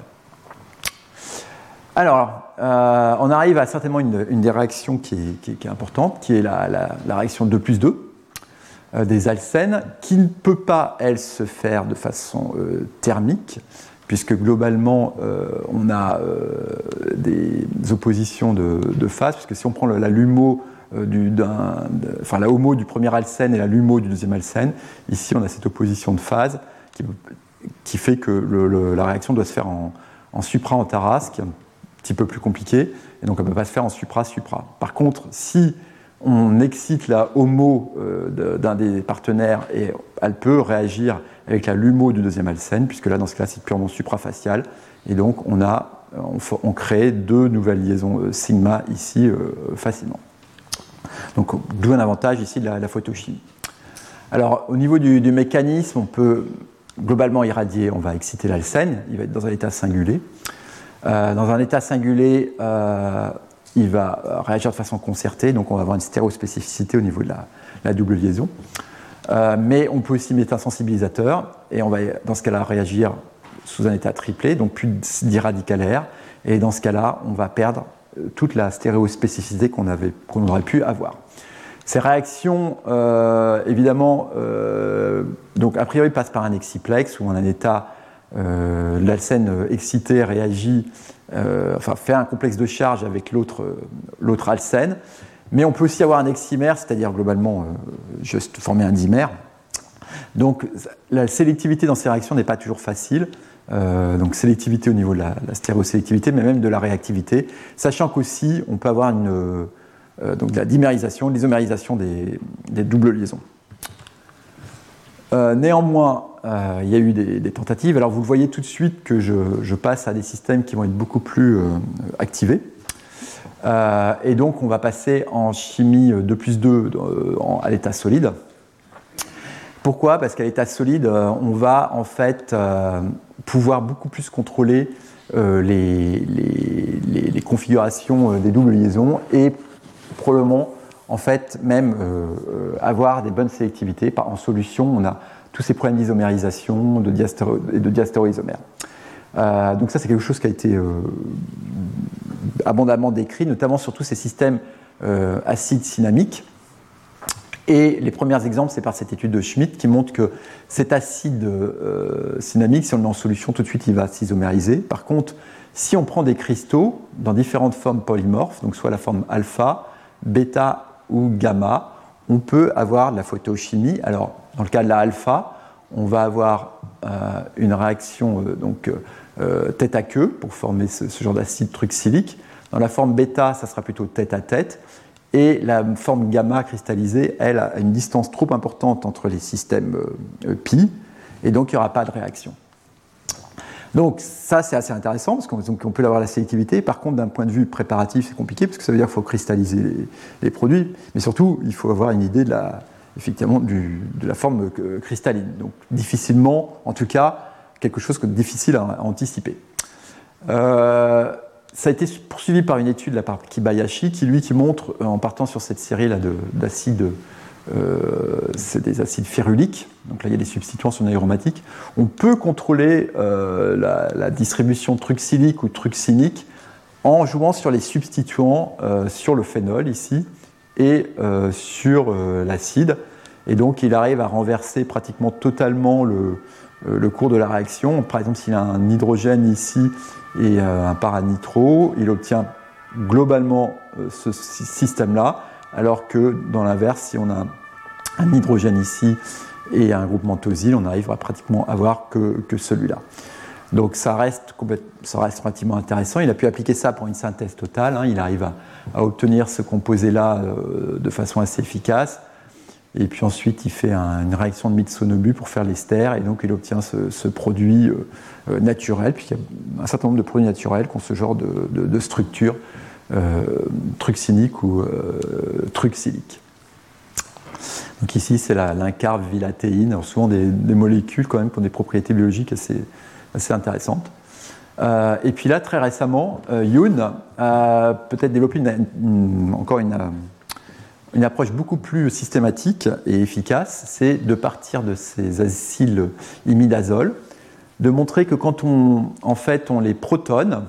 Alors, euh, on arrive à certainement une, une des réactions qui est, qui est, qui est importante, qui est la, la, la réaction deux plus deux euh, des alcènes, qui ne peut pas, elle, se faire de façon euh, thermique, puisque globalement, euh, on a euh, des oppositions de, de phase, puisque si on prend le, la LUMO, euh, du, d'un, de, enfin la HOMO du premier alcène et la LUMO du deuxième alcène, ici on a cette opposition de phase qui, qui fait que le, le, la réaction doit se faire en, en supra-antaras, ce qui est un petit peu plus compliqué, et donc elle ne peut pas se faire en supra-supra. Par contre, si on excite la HOMO euh, de, d'un des partenaires, et elle peut réagir avec la LUMO du deuxième alcène, puisque là, dans ce cas, c'est purement suprafacial. Et donc, on, a, on, on crée deux nouvelles liaisons euh, sigma ici euh, facilement. Donc, d'où un avantage ici de la, la photochimie. Alors, au niveau du, du mécanisme, on peut globalement irradier, on va exciter l'alcène, il va être dans un état singulé. Euh, dans un état singulé, euh, il va réagir de façon concertée, donc on va avoir une stéréospécificité au niveau de la, la double liaison. Euh, mais on peut aussi mettre un sensibilisateur, et on va dans ce cas-là réagir sous un état triplé, donc plus d'irradicalaire, et dans ce cas-là, on va perdre toute la stéréospécificité qu'on avait, qu'on aurait pu avoir. Ces réactions, euh, évidemment, euh, donc a priori passent par un exciplex où en un état, euh, l'alcène excité réagit, euh, enfin fait un complexe de charge avec l'autre, l'autre alcène. Mais on peut aussi avoir un excimère, c'est-à-dire globalement euh, juste former un dimère. Donc la sélectivité dans ces réactions n'est pas toujours facile. Euh, donc sélectivité au niveau de la, la stéréosélectivité, mais même de la réactivité, sachant qu'aussi on peut avoir une, euh, donc de la dimérisation, l'isomérisation des, des doubles liaisons. Euh, néanmoins, euh, il y a eu des, des tentatives. Alors vous le voyez tout de suite que je, je passe à des systèmes qui vont être beaucoup plus euh, activés. Euh, et donc on va passer en chimie deux plus deux euh, en, à l'état solide. Pourquoi ? Parce qu'à l'état solide, euh, on va en fait euh, pouvoir beaucoup plus contrôler euh, les, les, les, les configurations euh, des doubles liaisons et probablement en fait même euh, avoir des bonnes sélectivités. En solution, on a tous ces problèmes d'isomérisation de diastéro- et de diastéroisomère. Euh, donc ça, c'est quelque chose qui a été euh, abondamment décrit, notamment sur tous ces systèmes euh, acides synamiques. Et les premiers exemples, c'est par cette étude de Schmidt qui montre que cet acide euh, synamique, si on le met en solution, tout de suite, il va s'isomériser. Par contre, si on prend des cristaux dans différentes formes polymorphes, donc soit la forme alpha, bêta ou gamma, on peut avoir de la photochimie. Alors, dans le cas de la alpha, on va avoir euh, une réaction euh, donc, euh, tête à queue pour former ce, ce genre d'acide truxylique. Dans la forme bêta, ça sera plutôt tête à tête. Et la forme gamma cristallisée, elle, a une distance trop importante entre les systèmes euh, pi, et donc il n'y aura pas de réaction. Donc ça, c'est assez intéressant, parce qu'on on peut avoir la sélectivité. Par contre, d'un point de vue préparatif, c'est compliqué, parce que ça veut dire qu'il faut cristalliser les, les produits, mais surtout, il faut avoir une idée de la, effectivement, du, de la forme euh, cristalline. Donc difficilement, en tout cas, quelque chose de difficile à, à anticiper. Euh, Ça a été poursuivi par une étude de la part de Kibayashi qui, lui, qui montre, en partant sur cette série-là d'acides, euh, c'est des acides féruliques, donc là il y a des substituants sur aromatiques, on peut contrôler euh, la, la distribution truxylique ou truxinique en jouant sur les substituants, euh, sur le phénol ici, et euh, sur euh, l'acide. Et donc il arrive à renverser pratiquement totalement le, euh, le cours de la réaction. Par exemple, s'il a un hydrogène ici, et euh, un paranitro, il obtient globalement euh, ce système-là, alors que dans l'inverse, si on a un hydrogène ici et un groupe mentosyle, on arrive à pratiquement avoir que, que celui-là. Donc ça reste, ça reste relativement intéressant. Il a pu appliquer ça pour une synthèse totale, hein. Il arrive à, à obtenir ce composé-là euh, de façon assez efficace. Et puis ensuite, il fait un, une réaction de Mitsunobu pour faire l'ester, et donc il obtient ce, ce produit euh, euh, naturel, puisqu'il y a un certain nombre de produits naturels qui ont ce genre de, de, de structure euh, truxinique ou euh, truxylique. Donc ici, c'est l'incarvilatéine, alors souvent des, des molécules quand même qui ont des propriétés biologiques assez, assez intéressantes. Euh, et puis là, très récemment, euh, Yoon a peut-être développé une, une, encore une... Une approche beaucoup plus systématique et efficace, c'est de partir de ces acyles imidazoles, de montrer que quand on, en fait, on les protonne,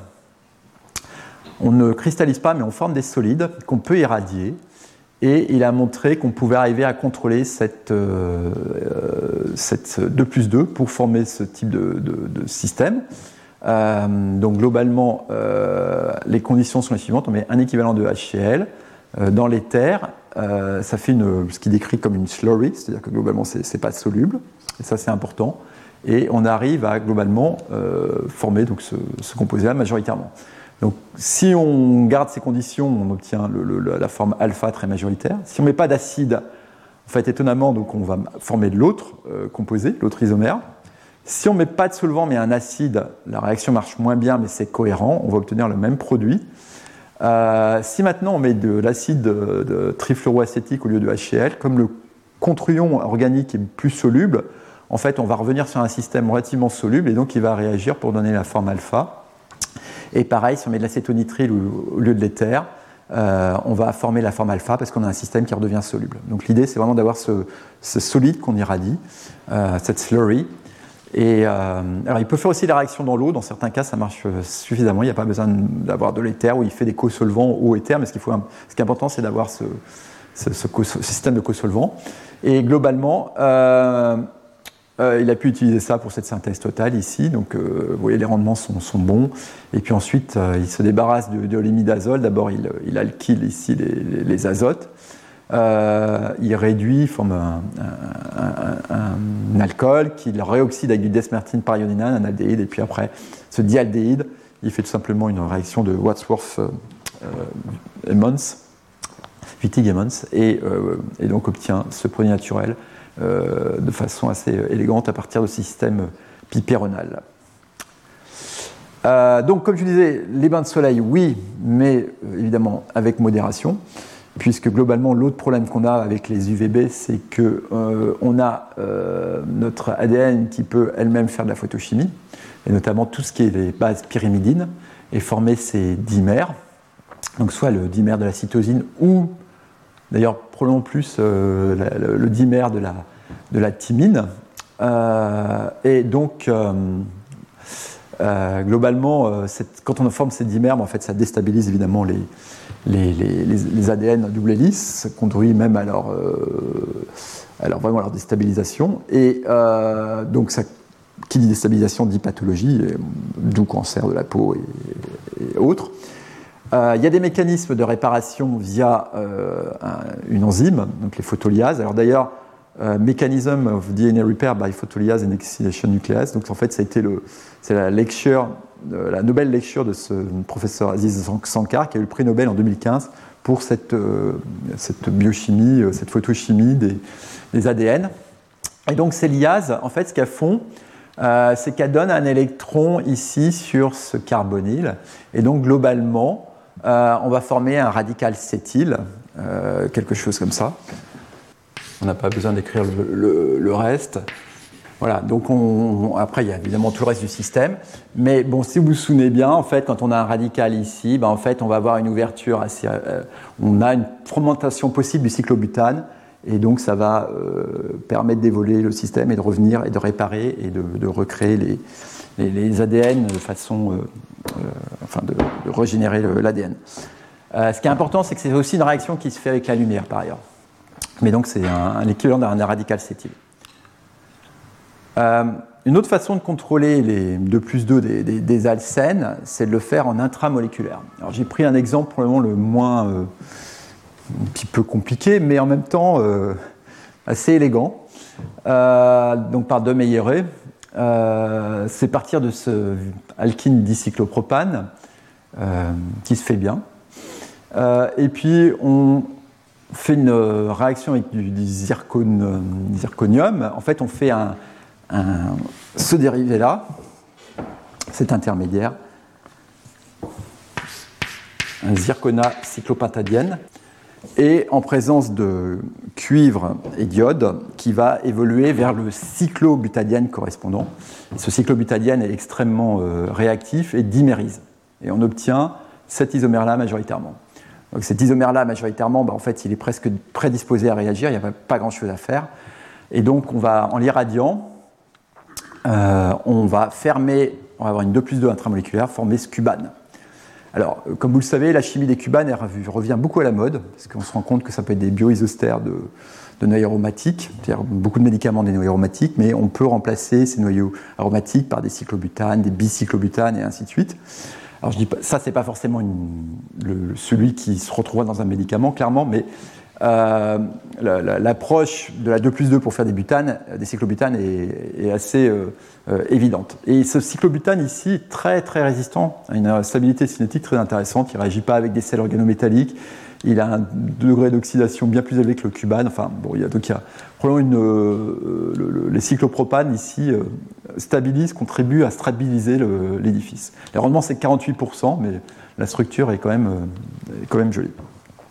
on ne cristallise pas, mais on forme des solides qu'on peut irradier. Et il a montré qu'on pouvait arriver à contrôler cette, euh, cette deux plus deux pour former ce type de, de, de système. Euh, donc globalement, euh, les conditions sont les suivantes. On met un équivalent de HCl euh, dans l'éther. Euh, ça fait une, ce qui décrit comme une slurry, c'est-à-dire que globalement, ce n'est pas soluble. Et ça, c'est important. Et on arrive à globalement euh, former donc, ce, ce composé-là majoritairement. Donc, si on garde ces conditions, on obtient le, le, la forme alpha très majoritaire. Si on ne met pas d'acide, en fait, étonnamment, donc on va former de l'autre euh, composé, l'autre isomère. Si on ne met pas de solvant, mais un acide, la réaction marche moins bien, mais c'est cohérent, on va obtenir le même produit. Euh, si maintenant on met de l'acide de, de trifluoroacétique au lieu de HCl, comme le contre-ion organique est plus soluble, en fait, on va revenir sur un système relativement soluble et donc il va réagir pour donner la forme alpha. Et pareil, si on met de l'acétonitrile au lieu de l'éther, euh, on va former la forme alpha parce qu'on a un système qui redevient soluble. Donc l'idée, c'est vraiment d'avoir ce, ce solide qu'on irradie, euh, cette slurry. Et, euh, alors il peut faire aussi la réaction dans l'eau, dans certains cas ça marche suffisamment, il n'y a pas besoin d'avoir de l'éther où il fait des cosolvants eau éther, mais ce, qu'il faut, ce qui est important c'est d'avoir ce, ce, ce, ce système de cosolvants. Et globalement, euh, euh, il a pu utiliser ça pour cette synthèse totale ici, donc euh, vous voyez les rendements sont, sont bons. Et puis ensuite euh, il se débarrasse de, de l'imidazole, d'abord il, il alkyle ici les, les, les azotes. Euh, il réduit, il forme un, un, un, un alcool qu'il réoxyde avec du desmertine par iodinane, un aldéhyde, et puis après, ce dialdéhyde, il fait tout simplement une réaction de Wadsworth-Emmons, euh, Wittig-Emmons, et, euh, et donc obtient ce produit naturel euh, de façon assez élégante à partir de ce système pipéronal. Euh, donc, comme je disais, les bains de soleil, oui, mais euh, évidemment avec modération. Puisque globalement, l'autre problème qu'on a avec les U V B, c'est qu'on euh, a euh, notre A D N qui peut elle-même faire de la photochimie, et notamment tout ce qui est les bases pyrimidines, et former ces dimères, donc soit le dimère de la cytosine, ou d'ailleurs probablement plus euh, la, le, le dimère de la, de la thymine. Euh, et donc, euh, euh, globalement, euh, cette, quand on forme ces dimères, en fait, ça déstabilise évidemment les Les, les, les A D N double hélice, ça conduit même à leur, euh, à leur, vraiment à leur déstabilisation. Et euh, donc, ça, qui dit déstabilisation dit pathologie, d'où cancer de la peau et, et autres. Euh, il y a des mécanismes de réparation via euh, un, une enzyme, donc les photolyases. Alors d'ailleurs, euh, Mechanism of D N A Repair by Photolyase and Excitation Nuclease. Donc en fait, ça a été le, c'est la lecture. La Nobel lecture de ce professeur Aziz Sankar qui a eu le prix Nobel en deux mille quinze pour cette, euh, cette biochimie, euh, cette photochimie des, des A D N. Et donc ces liases, en fait, ce qu'elles font, euh, c'est qu'elles donnent un électron ici sur ce carbonyle. Et donc globalement, euh, on va former un radical cétyle, euh, quelque chose comme ça. On n'a pas besoin d'écrire le, le, le reste. Voilà, donc on, après il y a évidemment tout le reste du système, mais bon, si vous vous souvenez bien, en fait, quand on a un radical ici, ben, en fait, on va avoir une ouverture assez, euh, on a une fragmentation possible du cyclobutane, et donc ça va euh, permettre d'évoluer le système et de revenir et de réparer et de, de recréer les, les, les A D N de façon, euh, euh, enfin, de, de régénérer l'A D N. Euh, ce qui est important, c'est que c'est aussi une réaction qui se fait avec la lumière, par ailleurs. Mais donc c'est un, un équivalent d'un radical cétyle. Euh, une autre façon de contrôler les deux plus deux des, des, des alcènes, c'est de le faire en intramoléculaire. Alors j'ai pris un exemple probablement le moins euh, un petit peu compliqué, mais en même temps euh, assez élégant. Euh, donc par De Meilleret, euh, c'est partir de ce alkyle dicyclopropane euh, qui se fait bien. Euh, et puis on fait une réaction avec du, du zircon, zirconium. En fait, on fait un Un, ce dérivé-là, cet intermédiaire, un zirconat cyclopentadiène, et en présence de cuivre et d'iode, qui va évoluer vers le cyclobutadiène correspondant. Et ce cyclobutadiène est extrêmement euh, réactif et dimérise. Et on obtient cet isomère-là majoritairement. Donc cet isomère-là majoritairement, bah, en fait, il est presque prédisposé à réagir, il n'y a pas grand-chose à faire. Et donc, on va, en l'irradiant, Euh, on va fermer, on va avoir une deux plus deux intramoléculaire, former ce cubane. Alors, comme vous le savez, la chimie des cubanes elle revient beaucoup à la mode, parce qu'on se rend compte que ça peut être des bioisostères de, de noyaux aromatiques, c'est-à-dire beaucoup de médicaments des noyaux aromatiques, mais on peut remplacer ces noyaux aromatiques par des cyclobutanes, des bicyclobutanes, et ainsi de suite. Alors, je dis pas, ça, c'est pas forcément une, le, celui qui se retrouvera dans un médicament, clairement, mais Euh, l'approche de la deux plus deux pour faire des butanes, des cyclobutanes est, est assez euh, euh, évidente. Et ce cyclobutane ici est très très résistant, a une stabilité cinétique très intéressante, il ne réagit pas avec des sels organométalliques, il a un degré d'oxydation bien plus élevé que le cubane, enfin bon, il y a, donc il y a probablement une, euh, le, le, les cyclopropanes ici euh, stabilisent, contribuent à stabiliser l'édifice. Le rendement c'est quarante-huit pour cent, mais la structure est quand même, euh, est quand même jolie.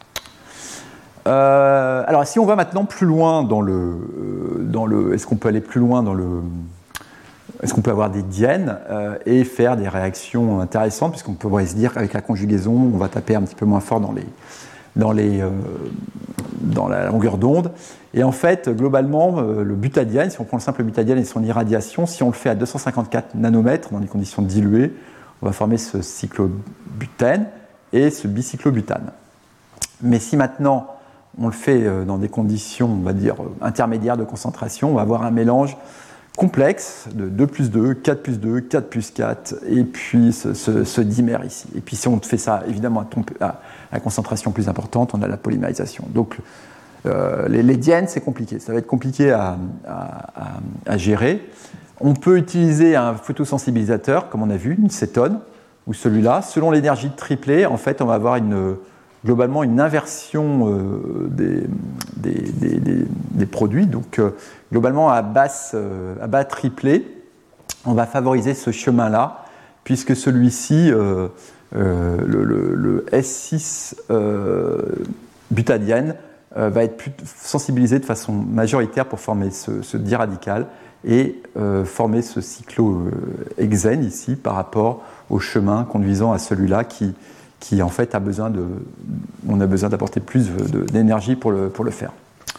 Euh, alors, si on va maintenant plus loin dans le, euh, dans le, est-ce qu'on peut aller plus loin dans le, est-ce qu'on peut avoir des diènes euh, et faire des réactions intéressantes, puisqu'on pourrait se dire qu'avec la conjugaison, on va taper un petit peu moins fort dans les, dans, les, euh, dans la longueur d'onde. Et en fait, globalement, euh, le butadiène, si on prend le simple butadiène et son irradiation, si on le fait à deux cent cinquante-quatre nanomètres dans des conditions diluées, on va former ce cyclobutène et ce bicyclobutane. Mais si maintenant on le fait euh, dans des conditions, on va dire, intermédiaires de concentration, on va avoir un mélange complexe de deux plus deux, quatre plus deux, quatre plus quatre, et puis ce, ce, ce dimère ici. Et puis si on fait ça, évidemment, à, à, à concentration plus importante, on a la polymérisation. Donc euh, les, les diènes, c'est compliqué. Ça va être compliqué à, à, à, à gérer. On peut utiliser un photosensibilisateur, comme on a vu, une cétone, ou celui-là. Selon l'énergie de triplet, en fait, on va avoir une, globalement une inversion euh, des, des, des, des, des produits. Donc, euh, globalement, à, basse, euh, à bas triplet, on va favoriser ce chemin-là, puisque celui-ci, euh, euh, le, le, le S six euh, butadiène, euh, va être plus sensibilisé de façon majoritaire pour former ce, ce diradical et euh, former ce cyclohexène ici par rapport au chemin conduisant à celui-là qui, qui en fait a besoin de, on a besoin d'apporter plus de, d'énergie pour le, pour le faire.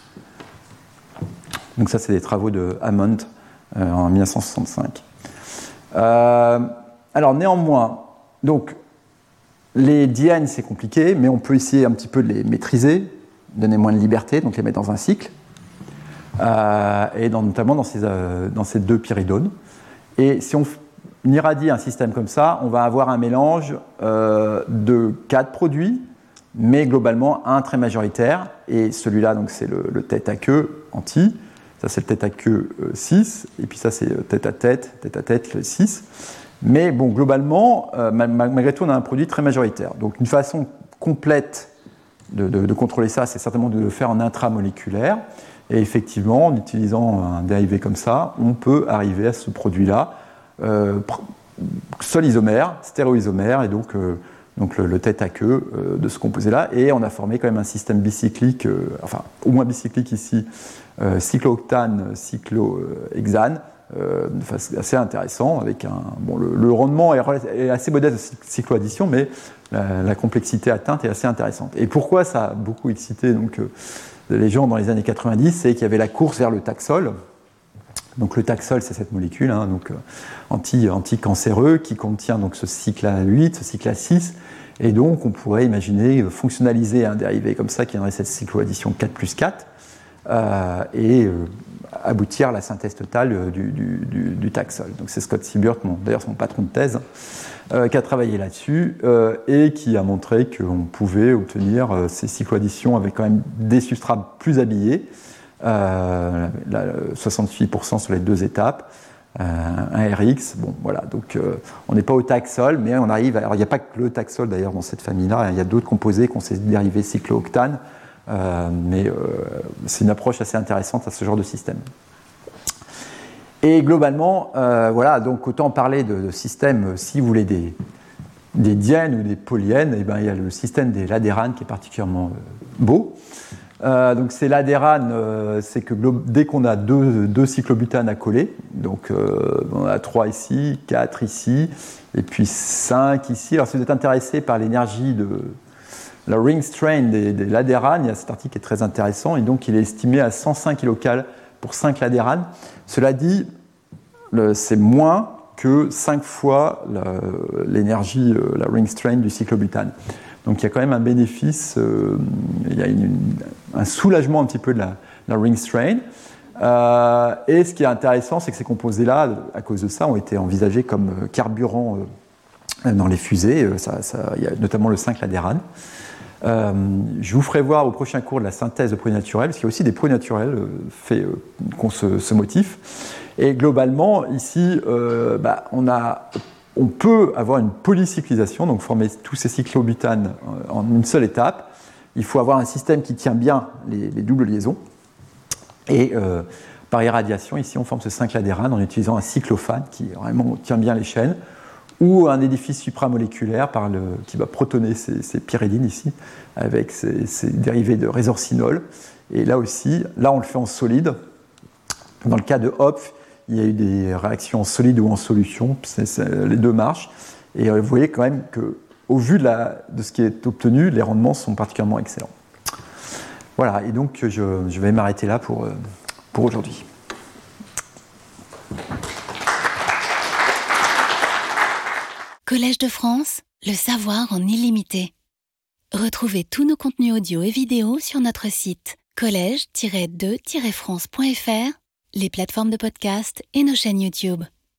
Donc ça, c'est des travaux de Hammond euh, en mille neuf cent soixante-cinq. Euh, alors néanmoins, donc les diènes, c'est compliqué, mais on peut essayer un petit peu de les maîtriser, donner moins de liberté, donc les mettre dans un cycle. Euh, et dans, notamment dans ces, euh, dans ces deux pyridones. Et si on irradie un système comme ça, on va avoir un mélange euh, de quatre produits, mais globalement un très majoritaire. Et celui-là, donc, c'est le, le tête à queue anti. Ça, c'est le tête à queue euh, six. Et puis ça, c'est tête à tête, tête à tête, le six. Mais bon, globalement, euh, malgré tout, on a un produit très majoritaire. Donc une façon complète de, de, de contrôler ça, c'est certainement de le faire en intramoléculaire. Et effectivement, en utilisant un dérivé comme ça, on peut arriver à ce produit-là, euh, seul isomère, stéréoisomère, et donc, euh, donc le, le tête à queue euh, de ce composé-là. Et on a formé quand même un système bicyclique, euh, enfin au moins bicyclique ici, euh, cyclooctane, cyclohexane, euh, assez intéressant. Avec un, bon, le, le rendement est, est assez modeste de cycloaddition, mais la, la complexité atteinte est assez intéressante. Et pourquoi ça a beaucoup excité donc, euh, les gens dans les années quatre-vingt-dix, c'est qu'il y avait la course vers le Taxol. Donc le Taxol, c'est cette molécule hein, donc, euh, anti, anti-cancéreux qui contient donc, ce cycla huit, ce cycla six. Et donc on pourrait imaginer fonctionnaliser un dérivé comme ça qui donnerait cette cycloaddition quatre plus quatre euh, et euh, aboutir à la synthèse totale du, du, du, du Taxol. Donc c'est Scott Siebert, mon, d'ailleurs son patron de thèse, euh, qui a travaillé là-dessus euh, et qui a montré qu'on pouvait obtenir euh, ces cycloadditions avec quand même des substrats plus habillés, euh, la, soixante-huit pour cent sur les deux étapes, euh, un R X, bon voilà, donc euh, on n'est pas au Taxol, mais on arrive, alors il n'y a pas que le Taxol d'ailleurs dans cette famille-là, il y a d'autres composés qui ont ces dérivés cyclooctane, euh, mais euh, c'est une approche assez intéressante à ce genre de système. Et globalement, euh, voilà, donc autant parler de, de systèmes, si vous voulez, des, des diènes ou des polyènes, et ben, il y a le système des ladéranes qui est particulièrement euh, beau. Euh, donc ces ladéranes, euh, c'est que dès qu'on a deux, deux cyclobutanes à coller, donc euh, on a trois ici, quatre ici, et puis cinq ici. Alors si vous êtes intéressé par l'énergie de la ring strain des, des ladéranes, il y a cet article qui est très intéressant, et donc il est estimé à cent cinq kilocals pour cinq ladéranes. Cela dit, le, c'est moins que cinq fois la, l'énergie, la ring strain du cyclobutane. Donc il y a quand même un bénéfice, euh, il y a une, une, un soulagement un petit peu de la, la ring strain. Euh, et ce qui est intéressant, c'est que ces composés-là, à cause de ça, ont été envisagés comme carburant euh, dans les fusées. Ça, ça, il y a notamment le cinq ladérane. Euh, je vous ferai voir au prochain cours de la synthèse de produits naturels, parce qu'il y a aussi des produits naturels euh, faits euh, qu'on se, ce motif. Et globalement, ici, euh, bah, on, a, on peut avoir une polycyclisation, donc former tous ces cyclobutanes en une seule étape. Il faut avoir un système qui tient bien les, les doubles liaisons. Et euh, par irradiation, ici, on forme ce cinq ladérane en utilisant un cyclophane qui vraiment tient bien les chaînes, ou un édifice supramoléculaire par le, qui va protoner ces, ces pyridines ici, avec ces, ces dérivés de résorcinol. Et là aussi, là on le fait en solide. Dans le cas de Hopf, il y a eu des réactions en solide ou en solution, c'est, c'est, les deux marchent. Et vous voyez quand même que au vu de, la, de ce qui est obtenu, les rendements sont particulièrement excellents. Voilà, et donc je, je vais m'arrêter là pour, pour aujourd'hui. Collège de France, le savoir en illimité. Retrouvez tous nos contenus audio et vidéo sur notre site collège tiret de tiret france point f r, les plateformes de podcast et nos chaînes YouTube.